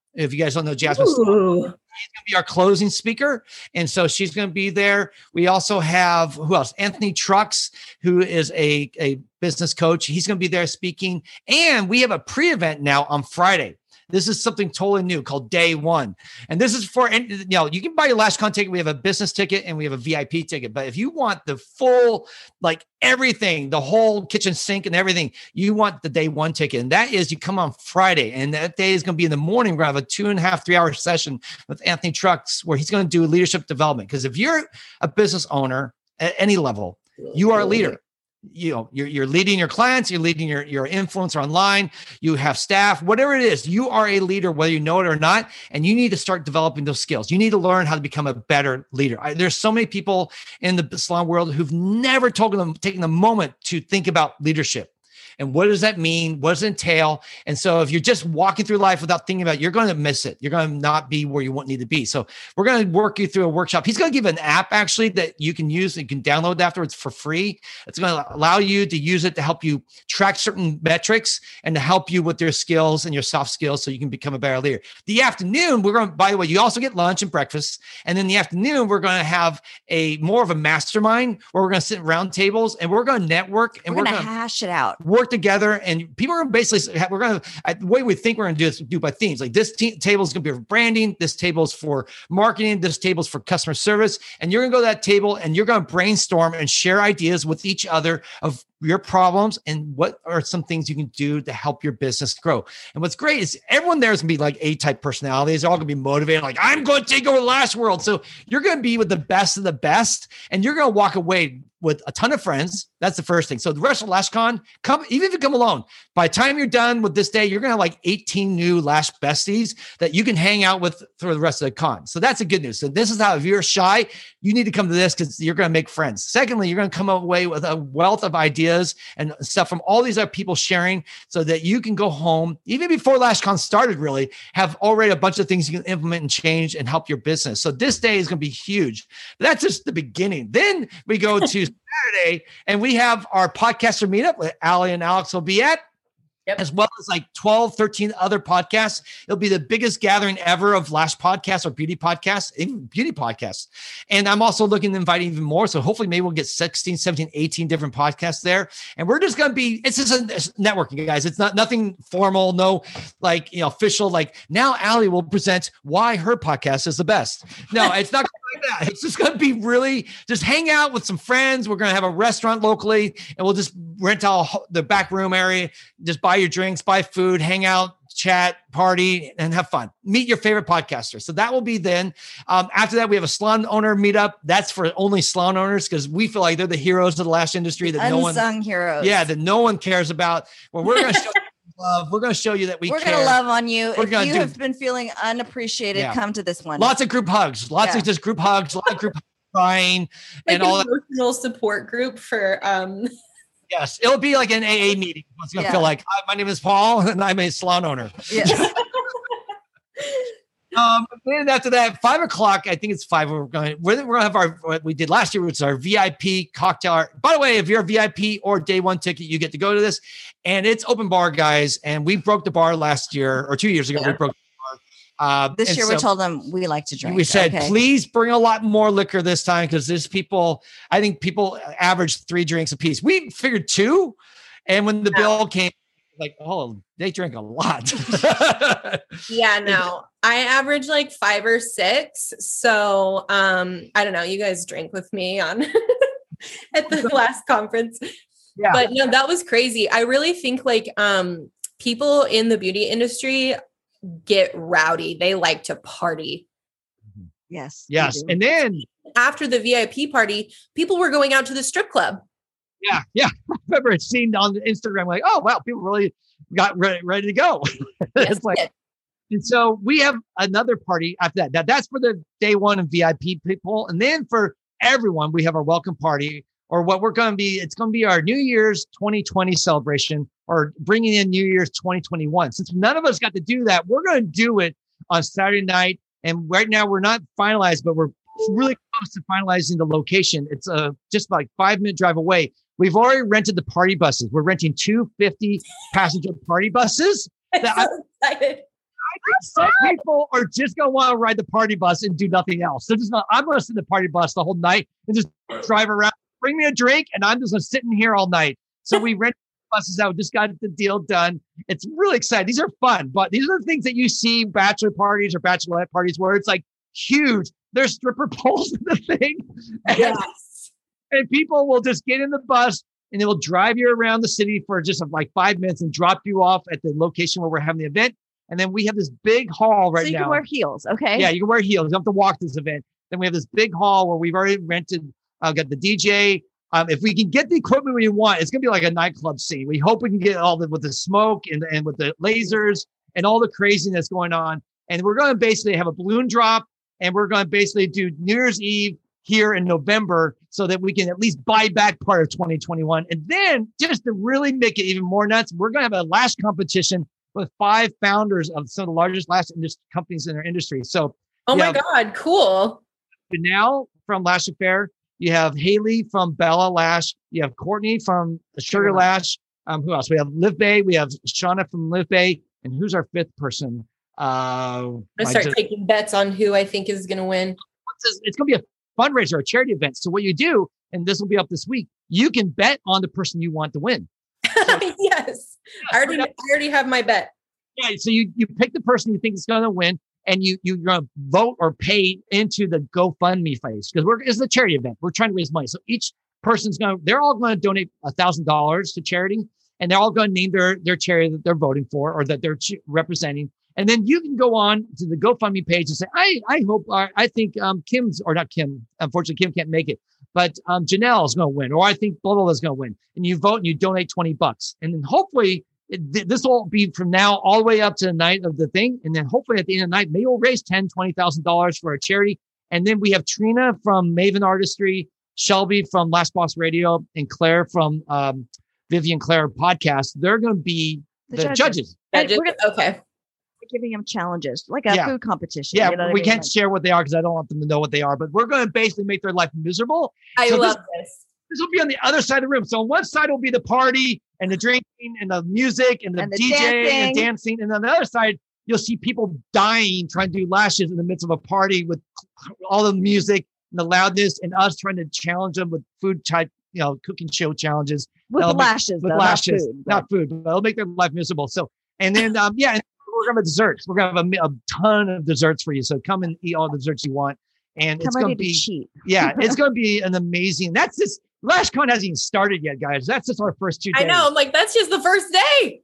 If you guys don't know Jasmine Sloan, Ooh. she's going to be our closing speaker. And so she's going to be there. We also have, who else? Anthony Trucks, who is a, a business coach. He's going to be there speaking. And we have a pre-event now on Friday. This is something totally new called Day One. And this is for, you know, you can buy your LashCon ticket. We have a business ticket and we have a V I P ticket. But if you want the full, like everything, the whole kitchen sink and everything, you want the Day One ticket. And that is, you come on Friday. And that day is going to be in the morning. We're going to have a two and a half, three hour session with Anthony Trucks, where he's going to do leadership development. Because if you're a business owner at any level, you are a leader. You know, you're, you're leading your clients, you're leading your, your influencer online, you have staff, whatever it is, you are a leader, whether you know it or not. And you need to start developing those skills. You need to learn how to become a better leader. I, there's so many people in the salon world who've never taken them, taken the moment to think about leadership. And what does that mean? What does it entail? And so if you're just walking through life without thinking about it, you're going to miss it. You're going to not be where you want need to be. So we're going to work you through a workshop. He's going to give an app actually that you can use and can download afterwards for free. It's going to allow you to use it to help you track certain metrics and to help you with your skills and your soft skills so you can become a better leader. The afternoon, we're going to, by the way, you also get lunch and breakfast. And then the afternoon, we're going to have a more of a mastermind where we're going to sit around tables and we're going to network and we're, we're going to going to hash it out. Work together, and people are basically, we're going to, the way we think we're going to do this, do by themes. Like this te- table is going to be for branding, this table is for marketing, this table is for customer service. And you're going to go to that table and you're going to brainstorm and share ideas with each other of your problems and what are some things you can do to help your business grow. And what's great is everyone there is going to be like A-type personalities. They're all going to be motivated. Like, I'm going to take over Lash World. So you're going to be with the best of the best, and you're going to walk away with a ton of friends. That's the first thing. So the rest of LashCon, come, even if you come alone, by the time you're done with this day, you're going to have like eighteen new Lash besties that you can hang out with for the rest of the con. So that's the good news. So this is how, if you're shy, you need to come to this because you're going to make friends. Secondly, you're going to come away with a wealth of ideas and stuff from all these other people sharing so that you can go home, even before LashCon started, really have already a bunch of things you can implement and change and help your business. So this day is going to be huge. But that's just the beginning. Then we go to Saturday, and we have our podcaster meetup with Ali and Alex will be at, yep. as well as like twelve, thirteen other podcasts. It'll be the biggest gathering ever of Lash podcasts or beauty podcasts, even beauty podcasts. And I'm also looking to invite even more. So hopefully maybe we'll get sixteen, seventeen, eighteen different podcasts there. And we're just going to be, it's just a it's networking, guys. It's not nothing formal, no like, you know, official, like now Ali will present why her podcast is the best. No, it's not like that. It's just going to be really just hang out with some friends. We're going to have a restaurant locally and we'll just rent out the back room area, just buy your drinks, buy food, hang out, chat, party, and have fun. Meet your favorite podcaster. So that will be then. Um, after that, we have a salon owner meetup. That's for only salon owners because we feel like they're the heroes of the lash industry that Unsung no one, Unsung heroes. Yeah, that no one cares about. Well, we're going to show you love. We're going to show you that we We're care. going to love on you. We're if gonna you do- have been feeling unappreciated, Yeah. come to this one. Lots of group hugs. Lots Yeah. of just group hugs. A lot of group crying Like and all an that. emotional support group for um Yes, it'll be like an A A meeting. It's going to Yeah. feel like, hi, my name is Paul and I'm a salon owner. Yes. Um, then after that, five o'clock, I think it's five. We're going. We're, we're going to have our what we did last year, which is our V I P cocktail hour. By the way, if you're a V I P or day one ticket, you get to go to this, and it's open bar, guys. And we broke the bar last year or two years ago. Yeah. We broke the bar. Uh, This and year we so told them we like to drink. we said, Okay. please bring a lot more liquor this time because there's people. I think people average three drinks a piece. We figured two, and when the bill came, like, oh, they drink a lot. yeah, no. I average like five or six. So um, I don't know. You guys drank with me on at the last conference. Yeah. But no, that was crazy. I really think like um people in the beauty industry get rowdy. They like to party. Yes. we Yes, do. and then. After the V I P party, people were going out to the strip club. Yeah, yeah. I remember it seen on Instagram, like, oh, wow, people really got re- ready to go. Yes, It's like, yes. and so we have another party after that. That that's for the day one and V I P people. And then for everyone, we have our welcome party, or what we're going to be, it's going to be our New Year's twenty twenty celebration, or bringing in New Year's twenty twenty-one. Since none of us got to do that, we're going to do it on Saturday night. And right now we're not finalized, but we're really close to finalizing the location. It's uh, just like five minute drive away. We've already rented the party buses. We're renting two fifty passenger party buses. I'm That I- so excited. Some people are just gonna want to ride the party bus and do nothing else. They're just gonna, I'm gonna sit in the party bus the whole night and just drive around, bring me a drink, and I'm just gonna sit in here all night. So we rent buses out, just got the deal done. It's really exciting. These are fun, but these are the things that you see bachelor parties or bachelorette parties where it's like huge. There's stripper poles in the thing. And, Yes. and people will just get in the bus and they will drive you around the city for just like five minutes and drop you off at the location where we're having the event. And then we have this big hall right so you now. can wear heels, okay? Yeah, you can wear heels. You don't have to walk this event. Then we have this big hall where we've already rented, uh, got the D J. Um, if we can get the equipment we want, it's going to be like a nightclub scene. We hope we can get all the, with the smoke and, and with the lasers and all the craziness going on. And we're going to basically have a balloon drop and we're going to basically do New Year's Eve here in November so that we can at least buy back part of twenty twenty-one. And then just to really make it even more nuts, we're going to have a lash competition with five founders of some of the largest lash industry companies in our industry. So, Oh my yeah, God, cool. Janelle from Lash Affair, you have Haley from Bella Lash, you have Courtney from Sugar Lash. Um, who else? We have Liv Bay, we have Shauna from Liv Bay, and who's our fifth person? Uh, I'm I gonna start just- taking bets on who I think is gonna win. it's, it's going to be a fundraiser, a charity event. So what you do, and this will be up this week, you can bet on the person you want to win. Yes. I already I already have my bet. Yeah, so you you pick the person you think is going to win, and you you're going to vote or pay into the GoFundMe phase because we're it's a charity event. We're trying to raise money, so each person's going to they're all going to donate a thousand dollars to charity, and they're all going to name their their charity that they're voting for or that they're ch- representing. And then you can go on to the GoFundMe page and say, I I hope uh, I think um Kim's or not Kim. Unfortunately, Kim can't make it, but um Janelle is going to win, or I think blah blah blah is going to win. And you vote and you donate twenty bucks, and then hopefully. It, this will be from now all the way up to the night of the thing. And then hopefully at the end of the night, maybe we'll raise ten thousand dollars, twenty thousand dollars for a charity. And then we have Trina from Maven Artistry, Shelby from Last Boss Radio, and Claire from um, Vivian Claire Podcast. They're going to be the, The judges. judges. That And just- we're gonna- okay. We're giving them challenges, like a Yeah. food competition. Yeah, you know what I we mean? can't Like- share what they are because I don't want them to know what they are. But we're going to basically make their life miserable. I So this- love this. This will be on the other side of the room. So on one side will be the party and the drinking and the music and the, And the D J and dancing. dancing. And on the other side, you'll see people dying trying to do lashes in the midst of a party with all the music and the loudness and us trying to challenge them with food type, you know, cooking show challenges. with That'll make- lashes, with though, lashes, not food. not food, but it'll make their life miserable. So, and then, um, yeah, and we're going to have desserts. We're going to have a, mi- a ton of desserts for you. So come and eat all the desserts you want. And Come it's ready going to to be, cheat. yeah, it's going to be an amazing, that's just, LashCon hasn't even started yet, guys. That's just our first two days. I know. I'm like, that's just the first day.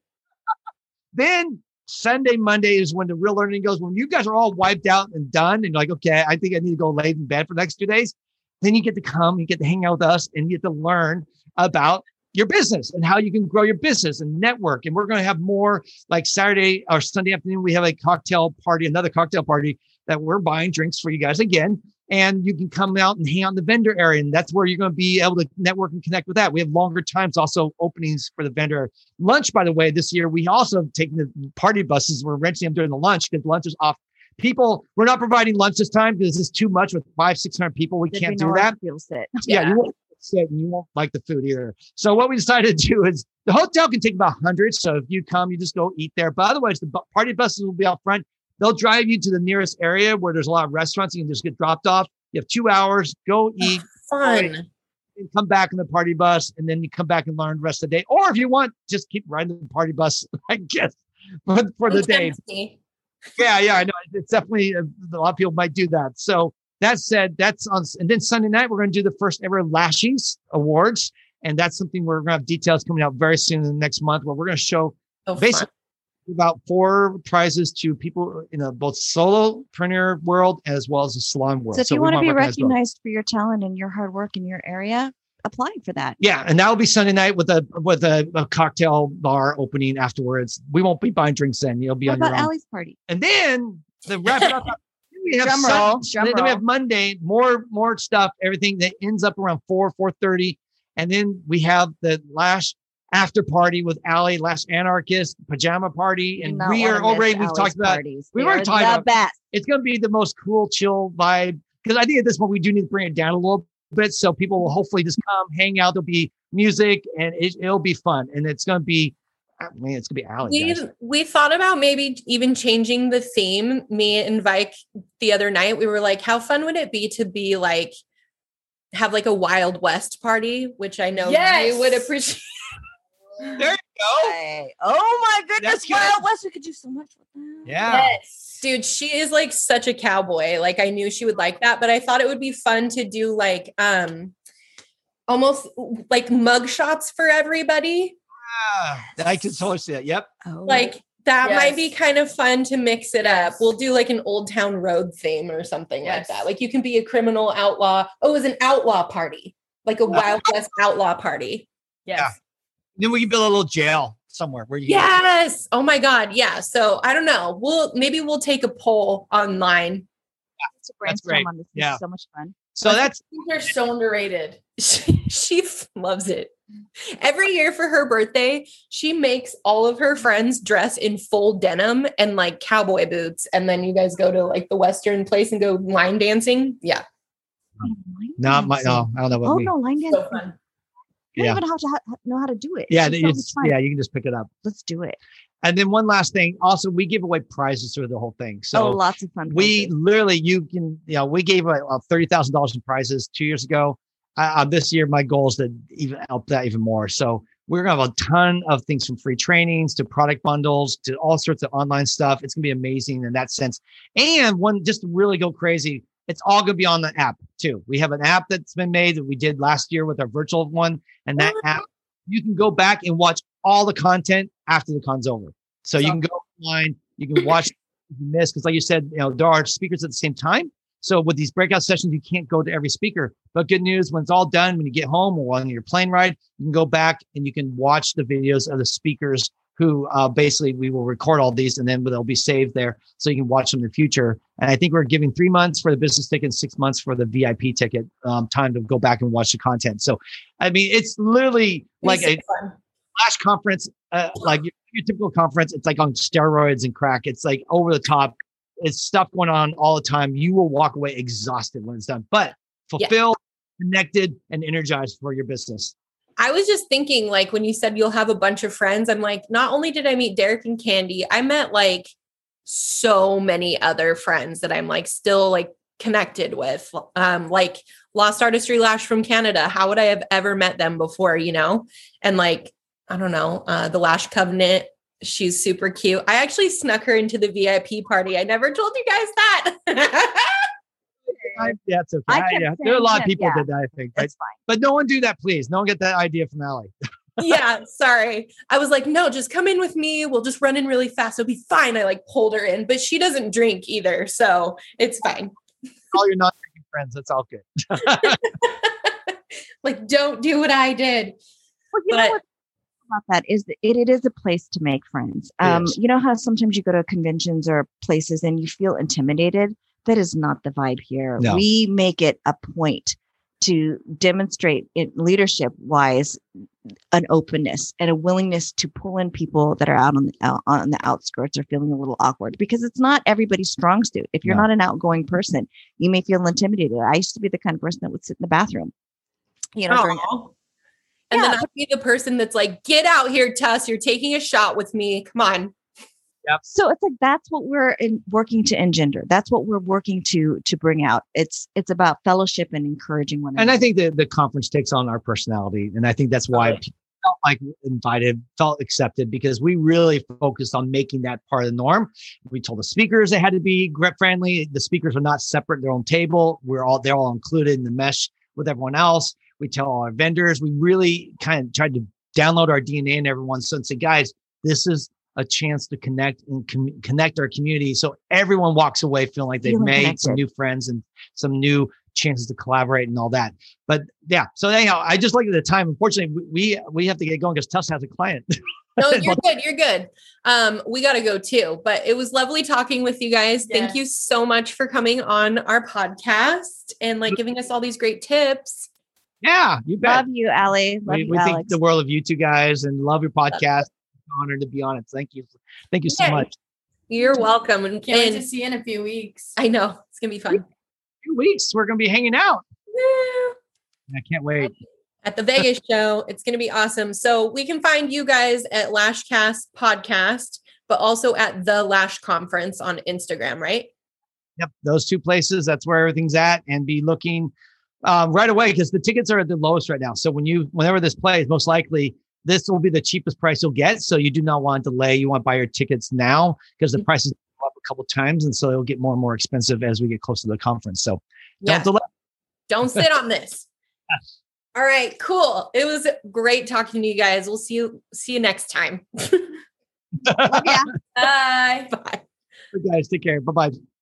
Then Sunday, Monday is when the real learning goes. When you guys are all wiped out and done, and you're like, okay, I think I need to go lay in bed for the next two days. Then you get to come, you get to hang out with us, and you get to learn about your business and how you can grow your business and network. And we're going to have more like Saturday or Sunday afternoon. We have a cocktail party, another cocktail party that we're buying drinks for you guys again. And you can come out and hang out in the vendor area. And that's where you're going to be able to network and connect with that. We have longer times, also openings for the vendor. Lunch, by the way, this year, we also have taken the party buses. We're renting them during the lunch because lunch is off. People, we're not providing lunch this time because it's too much with five, six hundred people. We Did can't we do know that. our people sit? Yeah, Yeah. you won't sit and you won't like the food either. So what we decided to do is the hotel can take about one hundred. So if you come, you just go eat there. But otherwise, the bu- party buses will be out front. They'll drive you to the nearest area where there's a lot of restaurants. You can just get dropped off. You have two hours, go eat, Fun. and come back in the party bus, and then you come back and learn the rest of the day. Or if you want, just keep riding the party bus, I guess, for, for the Don't day. tempt me. Yeah, yeah, I know. It's definitely a lot of people might do that. So that said, that's on. And then Sunday night we're going to do the first ever Lashies Awards, and that's something we're going to have details coming out very soon in the next month, where we're going to show Oh, fun. basically about four prizes to people in a both solopreneur world as well as the salon world. So if you we want to be recognize both. recognized for your talent and your hard work in your area, apply for that. Yeah, and that will be Sunday night with a with a, a cocktail bar opening afterwards. We won't be buying drinks then. You'll be What on your about own. Allie's party? And then the wrap it up. We have Drum Sun- roll, then drum we roll. have Monday, more more stuff, everything that ends up around four, four thirty. And then we have the Lash after party with Allie, Lash Anarchist, pajama party. And You we not are wanna already, miss we've Allie's talked about, parties. we've They already are talked the about- best. it's going to be the most cool, chill vibe. Because I think at this point, we do need to bring it down a little bit. So people will hopefully just come, hang out. There'll be music and it, it'll be fun. And it's going to be I mean, it's gonna be Allie. We guys. we thought about maybe even changing the theme. Me and Vike the other night, we were like, how fun would it be to be like have like a Wild West party, which I know Yes. you would appreciate. There you go. Hey, oh my goodness, That's good. Wild West, we could do so much with that. Yeah. Yes. Dude, she is like such a cowboy. Like I knew she would like that, but I thought it would be fun to do like um almost like mug shots for everybody. Yeah. I can totally see that. Yep. Oh, Like that Yes. might be kind of fun to mix it Yes. up. We'll do like an Old Town Road theme or something like Yes. that. Like you can be a criminal outlaw. Oh, it was an outlaw party, like a Wild West outlaw party. Yes. Then we can build a little jail somewhere where you Yes. Oh my God. Yeah. So I don't know. We'll maybe we'll take a poll online. to That's brainstorm great. on this. This Yeah. is so much fun. So that's These are so underrated. She, she f- loves it. Every year for her birthday, she makes all of her friends dress in full denim and like cowboy boots. And then you guys go to like the Western place and go line dancing. Yeah. Line not my. dancing. No, I don't know what Oh we. no, line So dancing. fun. You Yeah. don't even have to ha- know how to do it. Yeah, It's so it's, much fun. yeah, you can just pick it up. Let's do it. And then one last thing. Also, we give away prizes through the whole thing. So oh, lots of fun. we prizes. literally, you can, you know, we gave away uh, thirty thousand dollars in prizes two years ago. Uh, uh, this year, my goal is to even up that even more. So we're going to have a ton of things from free trainings to product bundles to all sorts of online stuff. It's going to be amazing in that sense. And one, just to really go crazy, it's all going to be on the app too. We have an app that's been made that we did last year with our virtual one. And that app, you can go back and watch all the content after the con's over. So you can go online, you can watch if you miss, because like you said, you know, there are speakers at the same time. So with these breakout sessions, you can't go to every speaker. But good news, when it's all done, when you get home or on your plane ride, you can go back and you can watch the videos of the speakers who uh, basically we will record all these and then they'll be saved there so you can watch them in the future. And I think we're giving three months for the business ticket and six months for the V I P ticket, um, time to go back and watch the content. So, I mean, it's literally like It's a so fun. flash conference, uh, like your, your typical conference. It's like on steroids and crack. It's like over the top. It's stuff going on all the time. You will walk away exhausted when it's done, but fulfilled, connected, and energized for your business. I was just thinking, like, when you said you'll have a bunch of friends, I'm like, not only did I meet Derek and Candy, I met like so many other friends that I'm like still like connected with. Um, like Lost Artistry Lash from Canada. How would I have ever met them before, you know? And like, I don't know, uh, the Lash Covenant. She's super cute. I actually snuck her into the V I P party. I never told you guys that. I, yeah, it's okay. I I- kept yeah, there are a saying lot of him, people yeah. that I think, but, It's fine. but no one do that, please. No one get that idea from Allie. Yeah, sorry. I was like, no, just come in with me. We'll just run in really fast. It'll be fine. I like pulled her in, but she doesn't drink either. So it's fine. All your non-drinking friends, that's all good. Like, don't do what I did. Well, you But- know what about that is that it, it is a place to make friends. It Um, is. you know how sometimes you go to conventions or places and you feel intimidated? That is not the vibe here. No. We make it a point to demonstrate it leadership wise an openness and a willingness to pull in people that are out on the out, on the outskirts or feeling a little awkward, because it's not everybody's strong suit. If you're No. not an outgoing person, you may feel intimidated. I used to be the kind of person that would sit in the bathroom, you know, during Aw. And Yeah, then I'd be the person that's like, get out here, Tuss. You're taking a shot with me. Come on. So it's like that's what we're in, working to engender. That's what we're working to to bring out. It's it's about fellowship and encouraging one And another. I think the, the conference takes on our personality. And I think that's why Totally. people felt like invited, felt accepted, because we really focused on making that part of the norm. We told the speakers they had to be grip friendly. The speakers are not separate, their own table. We're all, they're all included in the mesh with everyone else. We tell all our vendors, we really kind of tried to download our D N A in everyone. So and say, guys, this is a chance to connect and com- connect our community. So everyone walks away feeling like they've Feeling made some connected. new friends and some new chances to collaborate and all that. But yeah, so anyhow, I just like at the time, unfortunately, we, we, we have to get going because Tuss has a client. No, you're good. You're good. Um, we got to go too, but it was lovely talking with you guys. Thank you Yes. so much for coming on our podcast and like giving us all these great tips. Yeah, you bet. Love you, Allie. Love we you, we think Alex. the world of you two guys and love your podcast. Honored to be on it. Thank you. Thank you so Yay. much. You're welcome. And, Can't wait and to see you in a few weeks. I know it's going to be fun. Two weeks, we're going to be hanging out. Woo. I can't wait. at the Vegas show. It's going to be awesome. So we can find you guys at Lashcast Podcast, but also at the Lash Conference on Instagram, right? Yep, those two places. That's where everything's at, and be looking um, right away because the tickets are at the lowest right now. So when you, whenever this plays, most likely this will be the cheapest price you'll get. So you do not want to delay. You want to buy your tickets now because the prices go up a couple times, and so it'll get more and more expensive as we get closer to the conference. So Yeah. don't delay. Don't sit on this. All right, cool. It was great talking to you guys. We'll see you see you next time. Bye. Bye. You guys, take care. Bye bye.